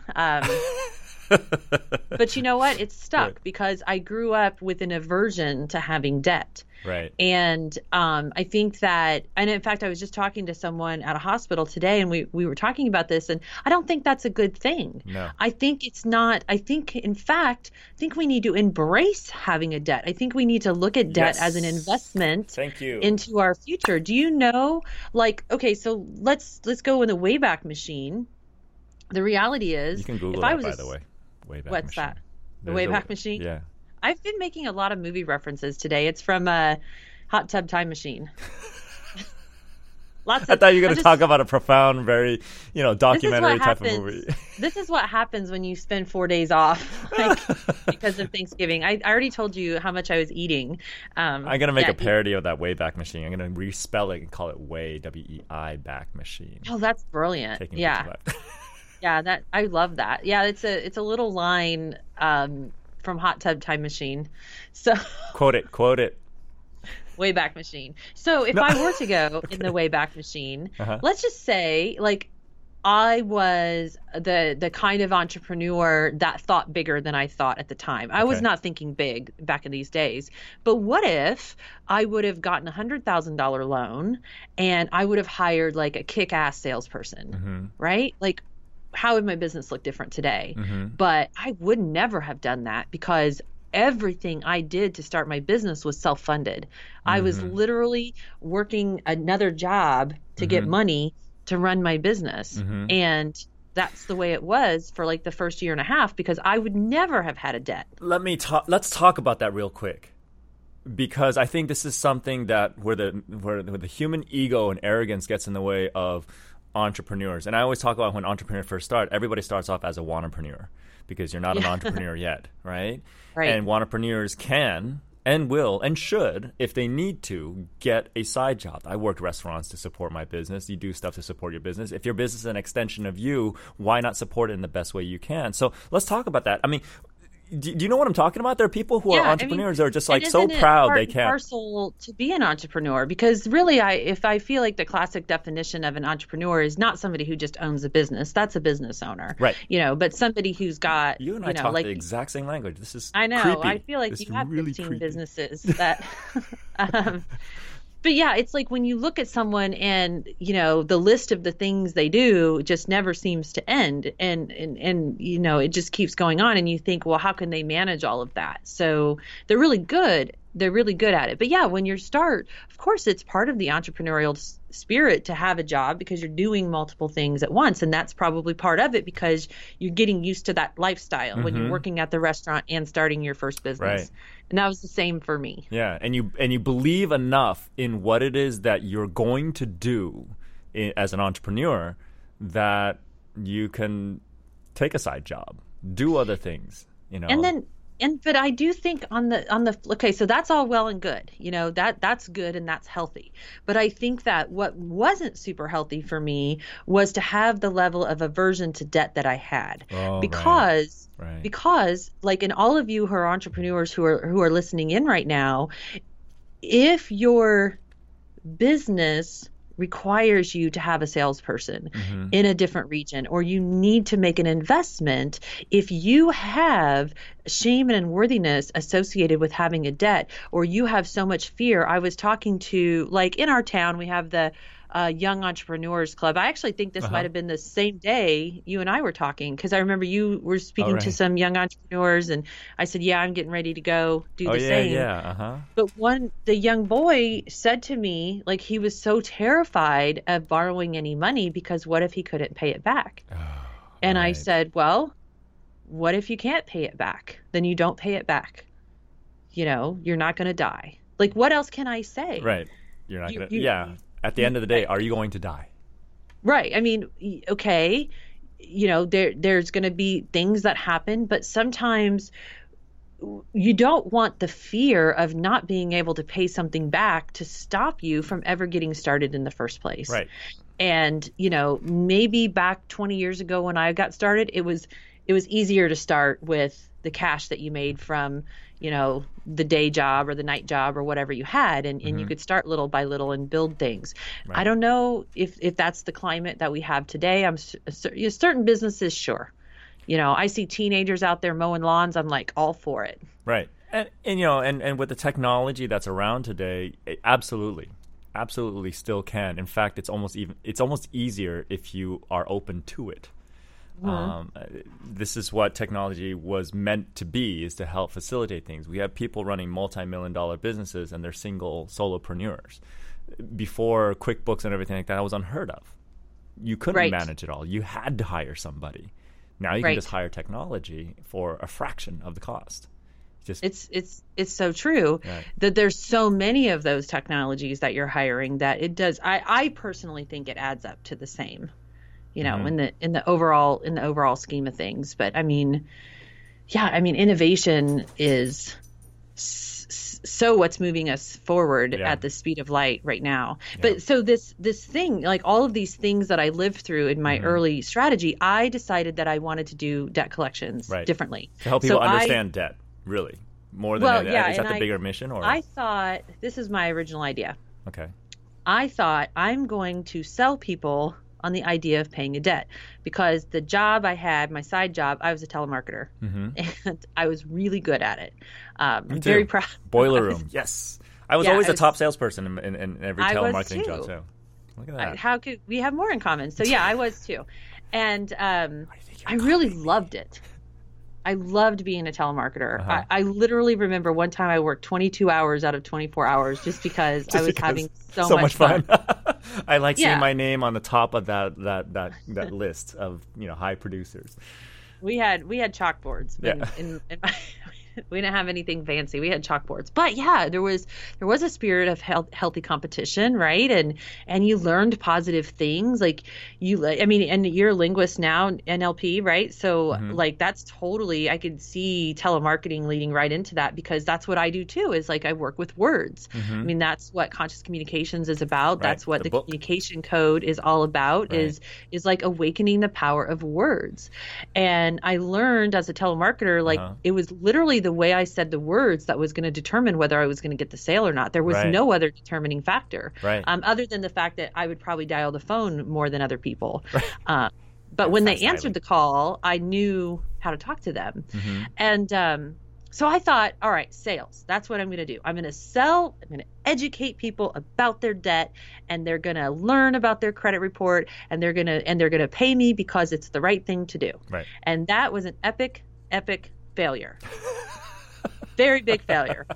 But you know what? It stuck
Right.
because I grew up with an aversion to having debt.
Right.
And I think that, and in fact, I was just talking to someone at a hospital today, and we were talking about this, and I don't think that's a good thing.
No.
I think it's not. In fact, we need to embrace having a debt. I think we need to look at debt
Yes.
as an investment
Thank you.
into our future. Do you know, okay, so let's go in the Wayback Machine. The reality is,
You can Google
if
that,
I was
by the way. Wayback
what's
Machine.
that? The
There's
Wayback Machine?
Yeah.
I've been making a lot of movie references today. It's from Hot Tub Time Machine. Lots of,
I thought you were going to talk about a profound, very, documentary type of
happens.
movie.
This is what happens when you spend 4 days off, because of Thanksgiving. I already told you how much I was eating.
I'm going to make a parody of that Wayback Machine. I'm going to respell it and call it Way, W-E-I, back machine.
Oh, that's brilliant.
Taking
Yeah.
pictures of that.
Yeah, I love that. Yeah, it's a little line from Hot Tub Time Machine. So
Quote it.
Wayback Machine. So if I were to go in the Wayback Machine, let's just say, like, I was the kind of entrepreneur that thought bigger than I thought at the time. I was not thinking big back in these days. But what if I would have gotten $100,000 loan and I would have hired like a kick-ass salesperson, right? Like, how would my business look different today? But I would never have done that because everything I did to start my business was self-funded. I was literally working another job to get money to run my business. And that's the way it was for like the first year and a half, because I would never have had a debt.
Let's talk about that real quick, because I think this is something that where the human ego and arrogance gets in the way of entrepreneurs. And I always talk about when entrepreneurs first start, everybody starts off as a wantrepreneur because you're not an entrepreneur yet, right?
Right.
And wantrepreneurs can and will and should, if they need to, get a side job. I worked restaurants to support my business. You do stuff to support your business. If your business is an extension of you, why not support it in the best way you can? So let's talk about that. I mean, do you know what I'm talking about? There are people who are entrepreneurs that are just like so proud they can't.
Parcel to be an entrepreneur, because really, if I feel like the classic definition of an entrepreneur is not somebody who just owns a business. That's a business owner,
right?
But somebody who's got
you and I talk the exact same language. This is
I know.
Creepy.
I feel like
it's
you have
really
15
creepy.
businesses that. But yeah, it's like when you look at someone and, the list of the things they do just never seems to end. And it just keeps going on. And you think, well, how can they manage all of that? So they're really good. They're really good at it. But yeah, when you start, of course, it's part of the entrepreneurial spirit to have a job because you're doing multiple things at once. And that's probably part of it because you're getting used to that lifestyle when you're working at the restaurant and starting your first business.
Right.
And that was the same for me.
Yeah, and you believe enough in what it is that you're going to do as an entrepreneur that you can take a side job, do other things.
And then but I do think on the okay, so that's all well and good. That's good and that's healthy. But I think that what wasn't super healthy for me was to have the level of aversion to debt that I had.
Oh,
because
right.
because like in all of you who are entrepreneurs who are listening in right now, if your business requires you to have a salesperson in a different region, or you need to make an investment, if you have shame and unworthiness associated with having a debt, or you have so much fear. I was talking to, like in our town, we have the Young Entrepreneurs Club. I actually think this might have been the same day you and I were talking, because I remember you were speaking to some young entrepreneurs, and I said, yeah, I'm getting ready to go do the same. But the young boy said to me, like, he was so terrified of borrowing any money because what if he couldn't pay it back? And I said, well, what if you can't pay it back? Then you don't pay it back. You're not going to die. Like, what else can I say?
Right. You're not going to, At the end of the day, are you going to die?
Right. I mean, okay, there's going to be things that happen, but sometimes you don't want the fear of not being able to pay something back to stop you from ever getting started in the first place.
Right.
And, maybe back 20 years ago when I got started, it was easier to start with the cash that you made from, the day job or the night job or whatever you had. And you could start little by little and build things. Right. I don't know if that's the climate that we have today. Certain businesses, sure. I see teenagers out there mowing lawns. I'm like all for it.
Right. And with the technology that's around today, absolutely still can. In fact, it's almost easier if you are open to it. This is what technology was meant to be, is to help facilitate things. We have people running multi-million-dollar businesses and they're single solopreneurs. Before QuickBooks and everything like that, was unheard of. You couldn't manage it all. You had to hire somebody. Now you can just hire technology for a fraction of the cost.
It's so true that there's so many of those technologies that you're hiring that it does. I personally think it adds up to the same. In the overall scheme of things. But innovation is so what's moving us forward at the speed of light right now. Yeah. But so this thing, like all of these things that I lived through in my early strategy, I decided that I wanted to do debt collections differently.
To help people understand debt, really. More than is that the bigger mission? Or
I thought, this is my original idea.
Okay.
I thought I'm going to sell people on the idea of paying a debt, because the job I had, my side job, I was a telemarketer, and I was really good at it. I'm very proud.
Boiler room, yes. I was always a top salesperson in every telemarketing job. So look at that.
How could we have more in common? So I was too, and I really loved it. I loved being a telemarketer. I literally remember one time I worked 22 hours out of 24 hours just because I was having so much fun.
I like seeing my name on the top of that list of high producers.
We had chalkboards in my, we didn't have anything fancy. We had chalkboards, but there was a spirit of healthy competition, right? And you learned positive things, and you're a linguist now, NLP, right? So like that's totally, I could see telemarketing leading right into that, because that's what I do too. Is like I work with words. That's what conscious communications is about. Right. That's what the communication code is all about. Right. Is like awakening the power of words. And I learned as a telemarketer, like it was literally the way I said the words that was going to determine whether I was going to get the sale or not. There was no other determining factor, other than the fact that I would probably dial the phone more than other people. But when they answered the call, I knew how to talk to them. And so I thought, all right, sales, that's what I'm going to do. I'm going to sell, I'm going to educate people about their debt, and they're going to learn about their credit report, and they're going to pay me because it's the right thing to do. Right. And that was an epic failure. Very big failure.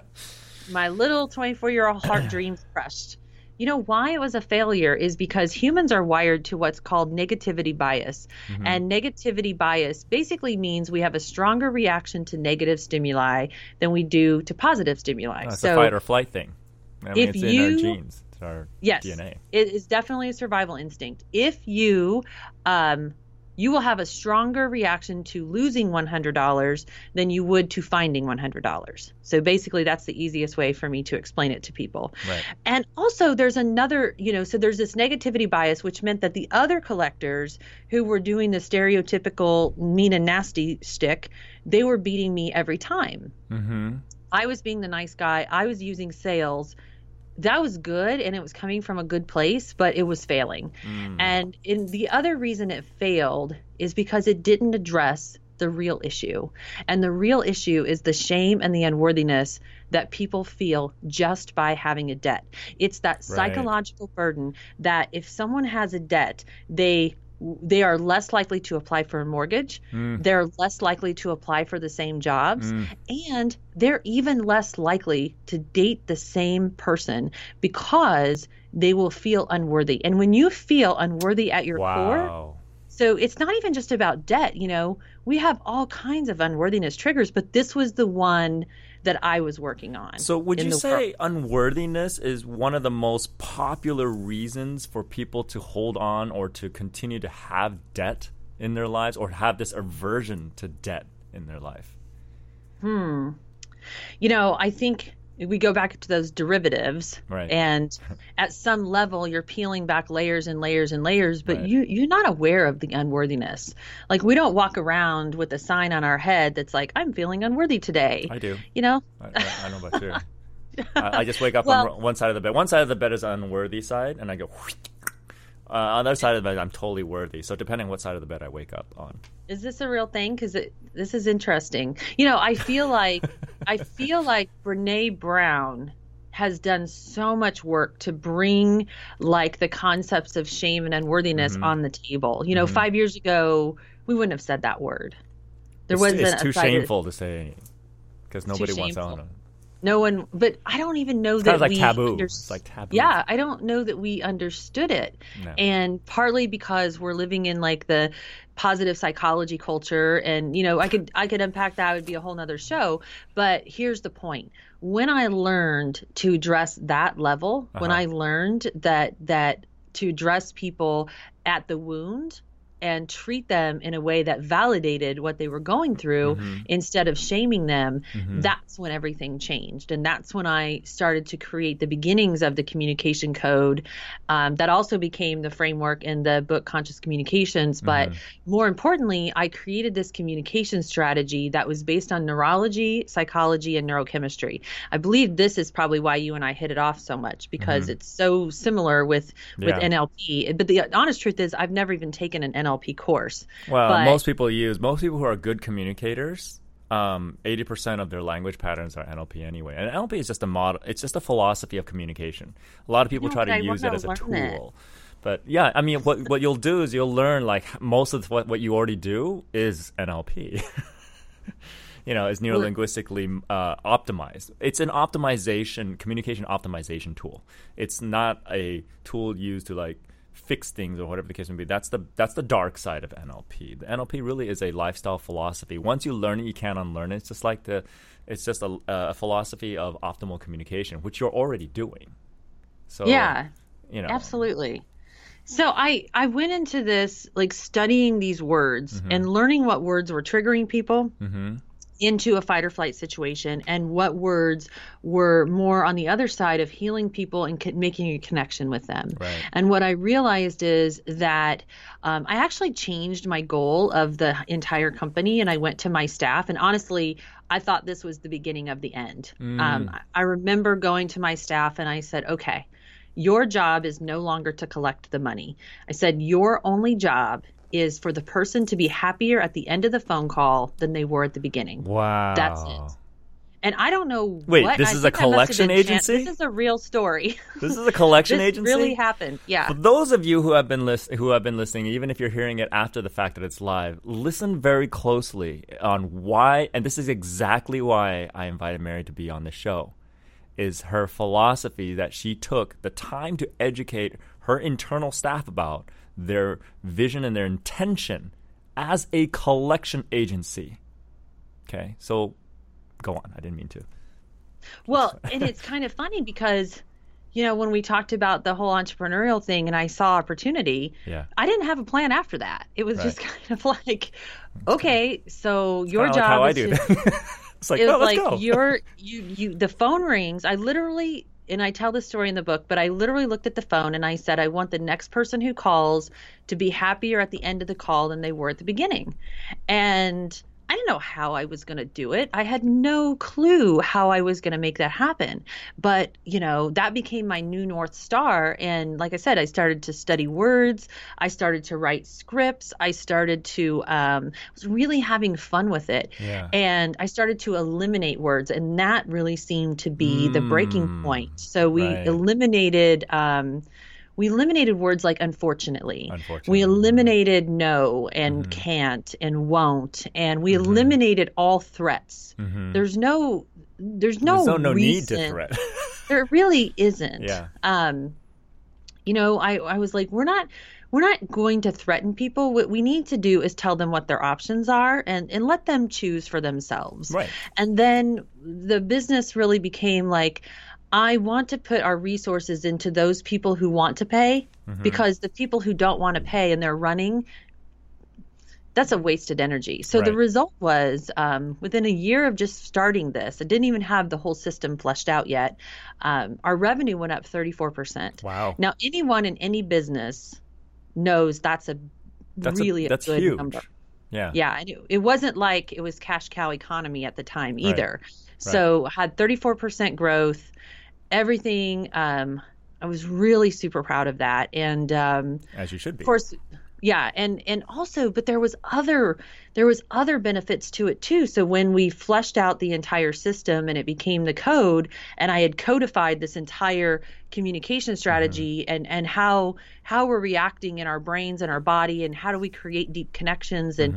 My little 24-year-old heart dreams crushed. You know why it was a failure is because humans are wired to what's called negativity bias. And negativity bias basically means we have a stronger reaction to negative stimuli than we do to positive stimuli.
It's a fight or flight thing. It's in our genes. It's our DNA.
It is definitely a survival instinct. If you you will have a stronger reaction to losing $100 than you would to finding $100. So basically, that's the easiest way for me to explain it to people.
Right.
And also, there's another, so there's this negativity bias, which meant that the other collectors who were doing the stereotypical mean and nasty shtick, they were beating me every time.
Mm-hmm.
I was being the nice guy. I was using sales. That was good, and it was coming from a good place, but it was failing. And the other reason it failed is because it didn't address the real issue. And the real issue is the shame and the unworthiness that people feel just by having a debt. It's that psychological burden that if someone has a debt, they are less likely to apply for a mortgage. They're less likely to apply for the same jobs. And they're even less likely to date the same person because they will feel unworthy. And when you feel unworthy at your core, so it's not even just about debt. We have all kinds of unworthiness triggers, but this was the one that I was working on.
So would you say unworthiness is one of the most popular reasons for people to hold on or to continue to have debt in their lives or have this aversion to debt in their life?
I think we go back to those derivatives, and at some level you're peeling back layers and layers and layers, but you're not aware of the unworthiness. Like, we don't walk around with a sign on our head that's like, I'm feeling unworthy today.
I do.
I know
about you. I just wake up on one side of the bed. One side of the bed is the unworthy side, and I go, on the other side of the bed, I'm totally worthy. So depending on what side of the bed I wake up on.
Is this a real thing? Because this is interesting. I feel like Brene Brown has done so much work to bring like the concepts of shame and unworthiness on the table. 5 years ago, we wouldn't have said that word.
It's too shameful to say because nobody wants to own it.
No one, but I don't even know
it's
that
kind of like taboo. It's like taboo.
Yeah, I don't know that we understood it. No. And partly because we're living in like the positive psychology culture, and I could unpack that. It would be a whole nother show. But here's the point: when I learned to address that level, when I learned that to address people at the wound and treat them in a way that validated what they were going through instead of shaming them, that's when everything changed. And that's when I started to create the beginnings of the communication code that also became the framework in the book Conscious Communications. But more importantly, I created this communication strategy that was based on neurology, psychology, and neurochemistry. I believe this is probably why you and I hit it off so much, because it's so similar with NLP. But the honest truth is I've never even taken an NLP course.
Well, most people who are good communicators, 80% of their language patterns are NLP anyway. And NLP is just a model. It's just a philosophy of communication. A lot of people try to use it as a tool. But yeah, I mean, what you'll do is you'll learn like most of what you already do is NLP. Is neurolinguistically optimized. It's an communication optimization tool. It's not a tool used to like fix things or whatever the case may be. That's the dark side of NLP. The NLP really is a lifestyle philosophy. Once you learn it, you can't unlearn it. It's just a philosophy of optimal communication, which you're already doing. So
yeah, absolutely. So I went into this like studying these words and learning what words were triggering people into a fight or flight situation, and what words were more on the other side of healing people and making a connection with them. Right. And what I realized is that I actually changed my goal of the entire company, and I went to my staff, and honestly, I thought this was the beginning of the end. I remember going to my staff and I said, okay, your job is no longer to collect the money. I said, your only job is for the person to be happier at the end of the phone call than they were at the beginning.
Wow.
That's it. And I don't know.
Wait, this is a collection agency?
This is a real story.
This is a collection agency?
This really happened. Yeah.
For those of you who have been listening, even if you're hearing it after the fact that it's live, listen very closely on why, and this is exactly why I invited Mary to be on the show, is her philosophy that she took the time to educate her internal staff about their vision and their intention as a collection agency. Okay, so go on. I didn't mean to.
Well, and it's kind of funny because, when we talked about the whole entrepreneurial thing and I saw opportunity,
Yeah.
I didn't have a plan after that. It was
Right.
just kind of like, okay, so your
Kinda like
job
how I
is
do
to,
that. It's like,
it
no,
was
let's
like
go.
the phone rings. I literally, and I tell this story in the book, but I literally looked at the phone and I said, I want the next person who calls to be happier at the end of the call than they were at the beginning. And I didn't know how I was going to do it. I had no clue how I was going to make that happen. But, that became my new North Star. And like I said, I started to study words. I started to write scripts. I started to, was really having fun with it.
Yeah.
And I started to eliminate words. And that really seemed to be the breaking point. So
right.
we eliminated words like unfortunately.
Unfortunately.
We eliminated no and can't and won't, and we eliminated all threats. There's no
There's no need
reason.
to threat.
There really isn't.
Yeah.
I was like, we're not going to threaten people. What we need to do is tell them what their options are and let them choose for themselves.
Right.
And then the business really became like, I want to put our resources into those people who want to pay, because the people who don't want to pay and they're running, that's a wasted energy. So the
Right.
result was within a year of just starting this, I didn't even have the whole system fleshed out yet. Our revenue went up 34%.
Wow.
Now, anyone in any business knows that's
That's
really a
that's
good
huge.
number.
Yeah.
Yeah, and it wasn't like it was cash cow economy at the time either. So had 34% growth, everything. I was really super proud of that, and
As you should be.
of course, yeah, and also, but there was other benefits to it too. So when we fleshed out the entire system and it became the code, and I had codified this entire communication strategy and how we're reacting in our brains and our body, and how do we create deep connections, and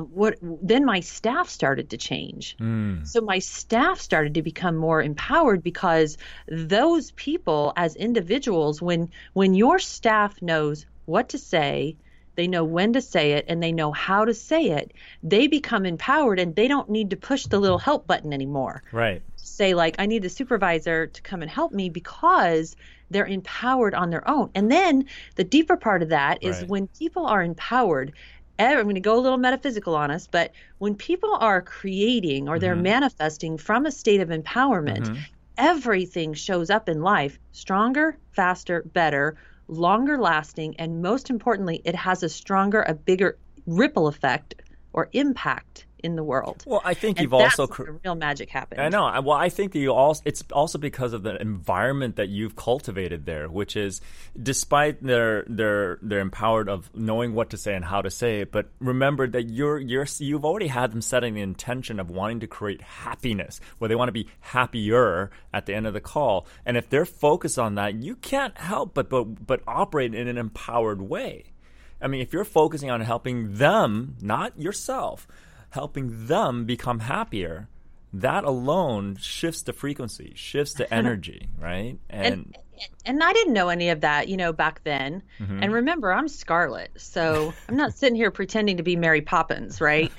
then my staff started to change. So my staff started to become more empowered, because those people as individuals, when your staff knows what to say, they know when to say it, and they know how to say it, they become empowered, and they don't need to push the little help button anymore.
Right.
Say like, I need the supervisor to come and help me, because they're empowered on their own. And then the deeper part of that is
Right.
when people are empowered, I'm going to go a little metaphysical on us, but when people are creating or they're manifesting from a state of empowerment, everything shows up in life stronger, faster, better, longer lasting, and most importantly, it has a bigger ripple effect or impact in the world.
Well, I think
And
you've also
that's where real magic happens.
I know. Well, I think that it's also because of the environment that you've cultivated there, which is, despite they're empowered of knowing what to say and how to say it, but remember that you've already had them setting the intention of wanting to create happiness, where they want to be happier at the end of the call. And if they're focused on that, you can't help but operate in an empowered way. I mean, if you're focusing on helping them, not yourself, helping them become happier, that alone shifts the frequency, shifts the energy, right?
And I didn't know any of that, back then. And remember, I'm Scarlett, so I'm not sitting here pretending to be Mary Poppins, right?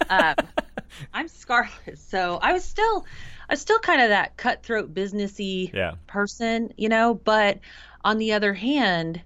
I'm Scarlett, so I was still kind of that cutthroat businessy person, But on the other hand,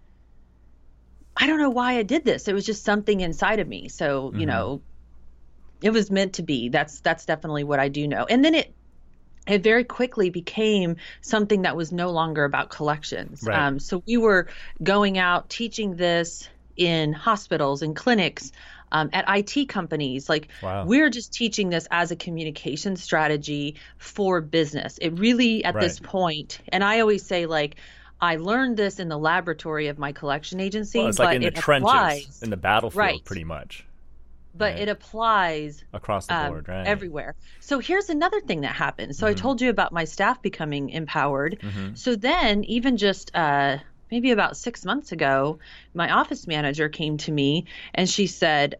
I don't know why I did this. It was just something inside of me. So it was meant to be. That's definitely what I do know. And then it very quickly became something that was no longer about collections.
Right.
So we were going out teaching this in hospitals and clinics, at IT companies. Like,
wow.
We're just teaching this as a communication strategy for business. It really, at this point, and I always say, like, I learned this in the laboratory of my collection agency.
Well, it's
but
like in the trenches,
applies,
in the battlefield,
right.
pretty much.
But
right.
It applies
across the board, right?
Everywhere. So here's another thing that happened. So I told you about my staff becoming empowered. So then, even just maybe about 6 months ago, my office manager came to me and she said,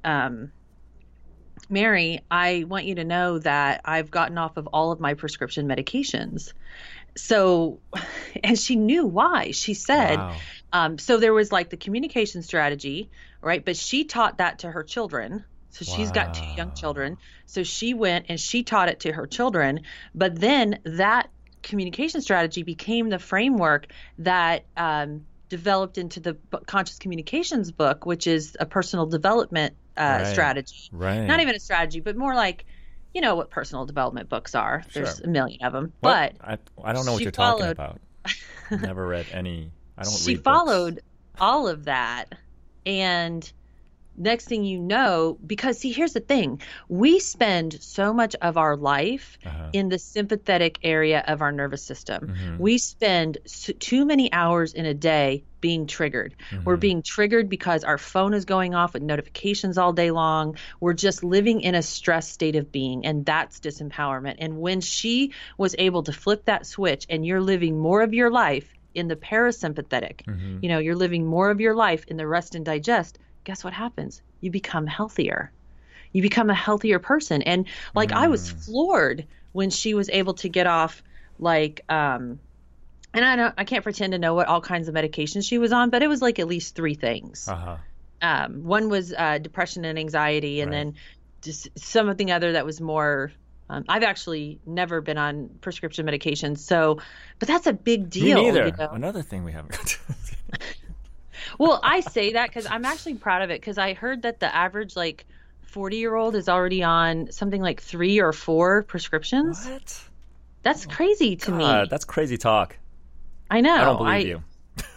Mary, I want you to know that I've gotten off of all of my prescription medications. So, and she knew why. She said,
wow.
So there was like the communication strategy, right? But she taught that to her children. So she's got 2 young children. So she went and she taught it to her children. But then that communication strategy became the framework that developed into the Conscious Communications book, which is a personal development strategy.
Right.
Not even a strategy, but more like, you know what personal development books are. There's a million of them.
What?
But
I don't know what you're talking about. Never read any. I don't read
She followed all of that. And next thing you know, because see, here's the thing. We spend so much of our life in the sympathetic area of our nervous system. We spend too many hours in a day being triggered. We're being triggered because our phone is going off with notifications all day long. We're just living in a stress state of being, and that's disempowerment. And when she was able to flip that switch and you're living more of your life in the parasympathetic, you know, you're living more of your life in the rest and digest, guess what happens? You become healthier. You become a healthier person. And like I was floored when she was able to get off like and I can't pretend to know what all kinds of medications she was on, but it was like at least 3 things. One was depression and anxiety, and then just something other that was more I've actually never been on prescription medications, so but that's a big deal.
Me neither.
You know?
Another thing we haven't got to.
Well, I say that because I'm actually proud of it, because I heard that the average like 40-year-old is already on something like 3 or 4 prescriptions.
What?
That's crazy to me.
That's crazy talk.
I know.
I don't believe you.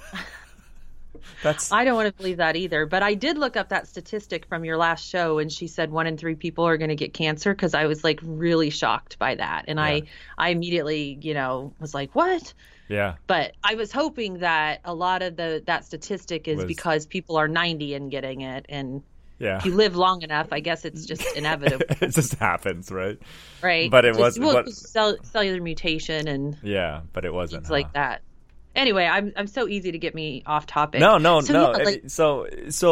I don't want to believe that either. But I did look up that statistic from your last show, and she said 1 in 3 people are going to get cancer, because I was like really shocked by that. And I immediately, you know, was like, what?
Yeah.
But I was hoping that a lot of that statistic is because people are 90 and getting it. And if you live long enough, I guess it's just inevitable.
It just happens, right?
Right.
But it wasn't.
Cellular mutation and
but it wasn't.
It's like that. Anyway, I'm so easy to get me off topic.
No.
So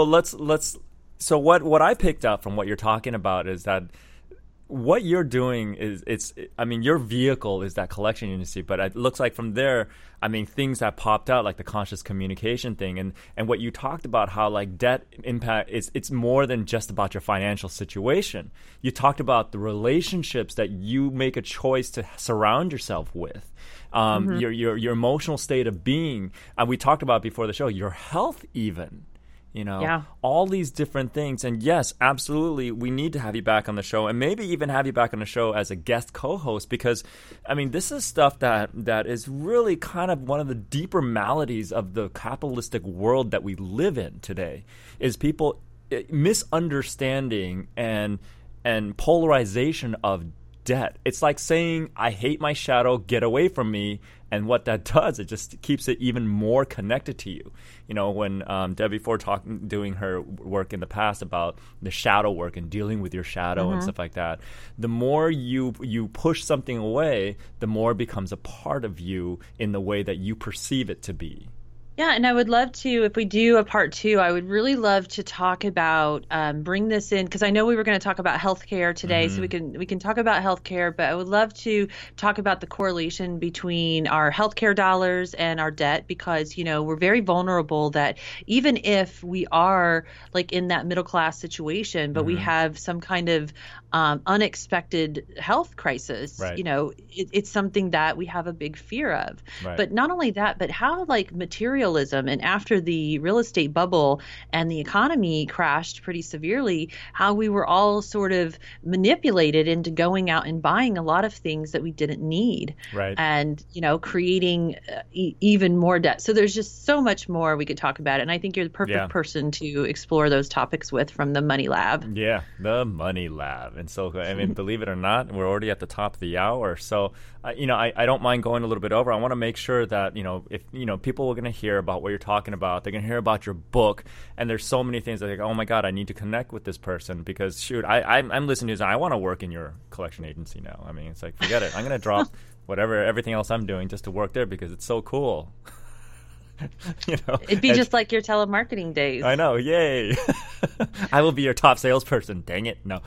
What I picked up from what you're talking about is that what you're doing is your vehicle is that collection agency, but it looks like from there, things that popped out, like the conscious communication thing, and what you talked about, how like debt impact it's more than just about your financial situation. You talked about the relationships that you make a choice to surround yourself with, your emotional state of being, and we talked about before the show, your health even. You know, all these different things. And yes, absolutely, we need to have you back on the show, and maybe even have you back on the show as a guest co-host, because, this is stuff that is really kind of one of the deeper maladies of the capitalistic world that we live in today, is people misunderstanding and polarization of debt. It's like saying, I hate my shadow, get away from me. And what that does, it just keeps it even more connected to you. You know, when Debbie Ford doing her work in the past about the shadow work and dealing with your shadow and stuff like that, the more you push something away, the more it becomes a part of you in the way that you perceive it to be.
Yeah, and I would love to, if we do a part 2, I would really love to talk about, bring this in, because I know we were going to talk about healthcare today, so we can talk about healthcare, but I would love to talk about the correlation between our healthcare dollars and our debt, because, you know, we're very vulnerable that even if we are like in that middle class situation, but we have some kind of unexpected health crisis, you know, it's something that we have a big fear of. But not only that, but how like materialism, and after the real estate bubble and the economy crashed pretty severely, how we were all sort of manipulated into going out and buying a lot of things that we didn't need, and, you know, creating even more debt. So there's just so much more we could talk about. And I think you're the perfect person to explore those topics with, from the Money Lab.
Yeah, the Money Lab. And so, believe it or not, we're already at the top of the hour. So, I don't mind going a little bit over. I want to make sure that, if, people are going to hear about what you're talking about, they're going to hear about your book. And there's so many things that like, oh my God, I need to connect with this person, because shoot, I'm listening to this. I want to work in your collection agency now. It's like, forget it. I'm going to drop everything else I'm doing just to work there, because it's so cool.
It'd be just like your telemarketing days.
I know, yay. I will be your top salesperson. Dang it, no.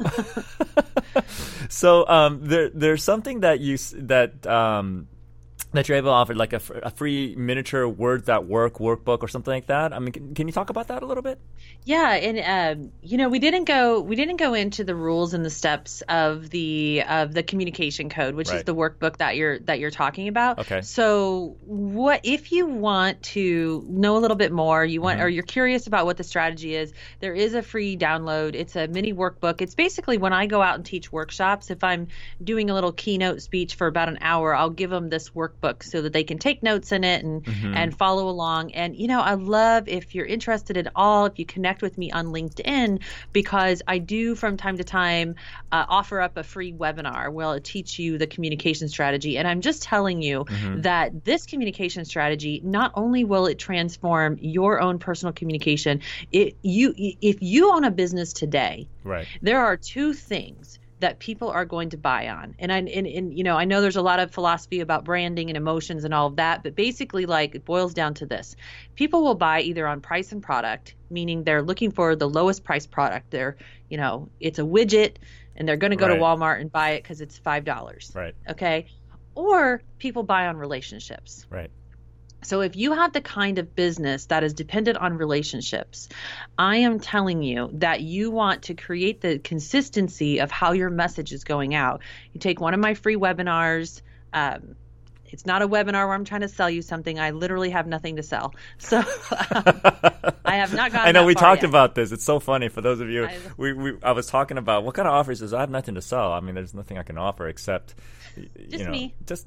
So there's something that that you're able to offer, like a free miniature Words That Work workbook or something like that. I mean, can you talk about that a little bit?
Yeah, and we didn't go into the rules and the steps of the communication code, which is the workbook that you're talking about.
Okay.
So what if you want to know a little bit more, or you're curious about what the strategy is, there is a free download. It's a mini workbook. It's basically when I go out and teach workshops, if I'm doing a little keynote speech for about an hour, I'll give them this workbook so that they can take notes in it and follow along. And, I love, if you're interested at all, if you connect with me on LinkedIn, because I do from time to time offer up a free webinar where I'll teach you the communication strategy. And I'm just telling you that this communication strategy, not only will it transform your own personal communication, if you own a business today, there are two things that people are going to buy on. And I know there's a lot of philosophy about branding and emotions and all of that, but basically, like, it boils down to this. People will buy either on price and product, meaning they're looking for the lowest price product. They're, it's a widget and they're going to go to Walmart and buy it because it's $5.
Right.
Okay. Or people buy on relationships.
Right.
So if you have the kind of business that is dependent on relationships, I am telling you that you want to create the consistency of how your message is going out. You take one of my free webinars. It's not a webinar where I'm trying to sell you something. I literally have nothing to sell. So I have not gotten
I know
that
we
far
talked
yet.
about this. It's so funny for those of you. I was talking about what kind of offers is. I have nothing to sell. I mean, there's nothing I can offer except,
me.
Just.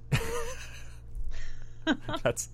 that's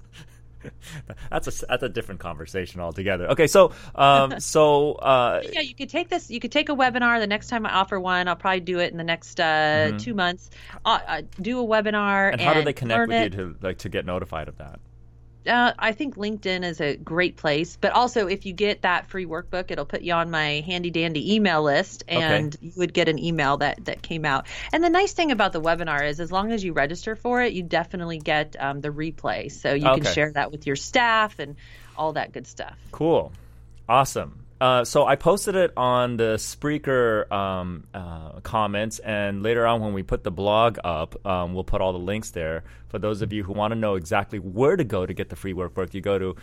a different conversation altogether. Okay, so
yeah, you could take this. You could take a webinar. The next time I offer one, I'll probably do it in the next 2 months. Do a webinar.
And how do they connect with you to get notified of that?
I think LinkedIn is a great place, but also if you get that free workbook, it'll put you on my handy dandy email list, and you would get an email that came out. And the nice thing about the webinar is, as long as you register for it, you definitely get the replay, so you can share that with your staff and all that good stuff.
Cool, awesome. So I posted it on the Spreaker comments, and later on when we put the blog up, we'll put all the links there. For those of you who want to know exactly where to go to get the free workbook, you go to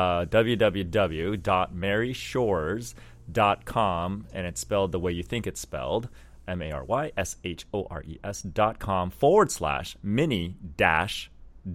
www.maryshores.com, and it's spelled the way you think it's spelled, MaryShores.com/mini-WTW.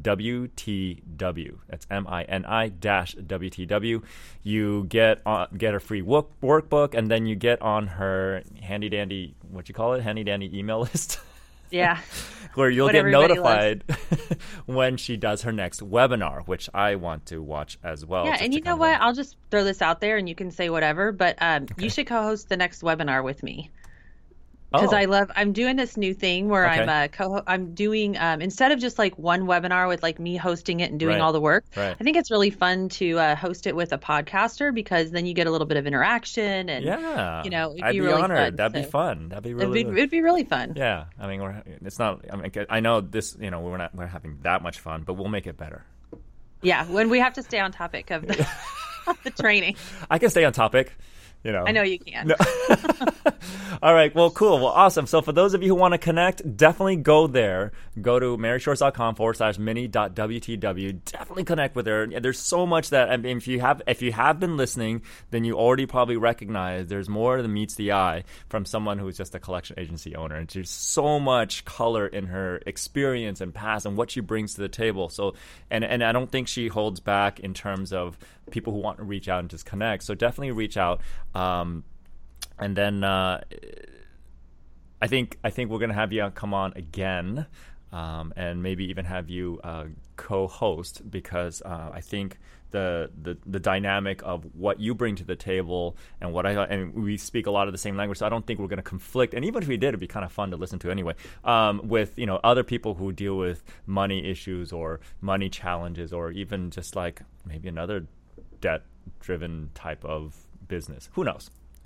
That's MINI-WTW. You get a free workbook, and then you get on her handy dandy email list.
Yeah.
Where you'll get notified when she does her next webinar, which I want to watch as well.
Yeah, and you know what? I'll just throw this out there, and you can say whatever, but you should co-host the next webinar with me. Because I'm doing this new thing where I'm doing, instead of just like one webinar with like me hosting it and doing all the work, I think it's really fun to host it with a podcaster, because then you get a little bit of interaction and, it'd
I'd be
really
honored.
fun.
That'd be fun. That'd be really
it'd be really fun.
Yeah. I mean, I know this, we're having that much fun, but we'll make it better.
Yeah. When we have to stay on topic of the, of the training.
I can stay on topic.
I know you can.
No. All right. Well, cool. Well, awesome. So for those of you who want to connect, definitely go there. Go to maryshores.com/mini.wtw. Definitely connect with her. There's so much that, I mean, if you have been listening, then you already probably recognize there's more than meets the eye from someone who's just a collection agency owner. And there's so much color in her experience and past and what she brings to the table. So, and I don't think she holds back in terms of people who want to reach out and just connect. So definitely reach out. And then I think we're going to have you come on again, and maybe even have you co-host, because I think the dynamic of what you bring to the table and and we speak a lot of the same language, so I don't think we're going to conflict. And even if we did, it'd be kind of fun to listen to anyway, with other people who deal with money issues or money challenges, or even just like maybe another debt-driven type of business. Who knows?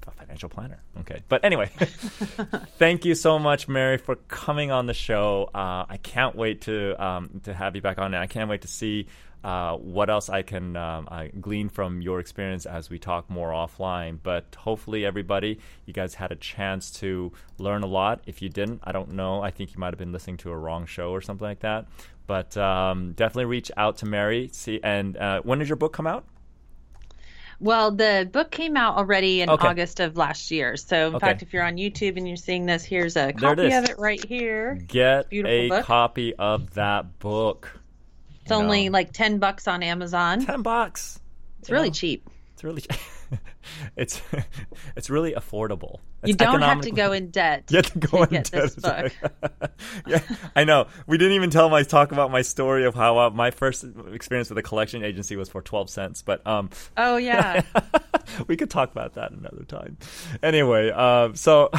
a financial planner. Okay. But anyway, thank you so much, Mary, for coming on the show. I can't wait to have you back on, and I can't wait to see what else I can glean from your experience as we talk more offline. But hopefully, everybody, you guys had a chance to learn a lot. If you didn't, I don't know. I think you might have been listening to a wrong show or something like that. But definitely reach out to Mary. See, and when did your book come out?
Well, the book came out already in August of last year. So, in fact, if you're on YouTube and you're seeing this, here's a copy of it right here.
Get a copy of that book.
It's only like $10 on Amazon.
$10.
It's really cheap.
It's really it's really affordable. It's
you don't have to go in debt.
You have to go in debt.
This book.
Yeah, I know. We didn't even talk about my story of how my first experience with a collection agency was for 12 cents. But
oh yeah,
we could talk about that another time. Anyway, so.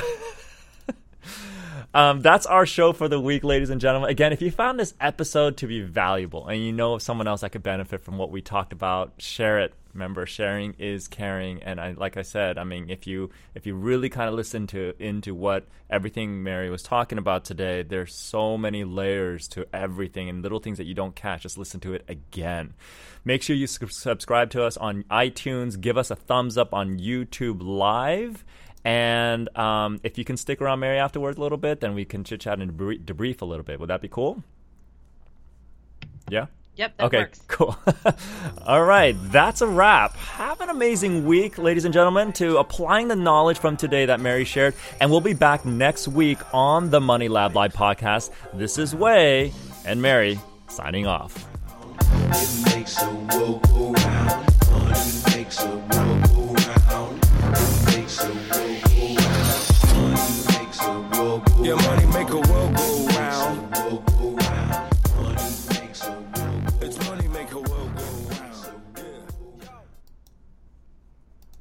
That's our show for the week, ladies and gentlemen. Again, if you found this episode to be valuable and you know of someone else that could benefit from what we talked about, share it. Remember, sharing is caring. And like I said, I mean, if you really kind of listen into what everything Mary was talking about today, there's so many layers to everything and little things that you don't catch. Just listen to it again. Make sure you subscribe to us on iTunes. Give us a thumbs up on YouTube Live. And if you can stick around Mary afterwards a little bit, then we can chit-chat and debrief a little bit. Would that be cool? Yeah?
Yep, that works.
Cool. All right, that's a wrap. Have an amazing week, ladies and gentlemen, to applying the knowledge from today that Mary shared. And we'll be back next week on the Money Lab Live podcast. This is Wei and Mary signing off.
It makes the world go round. Money makes the world go round. It makes the world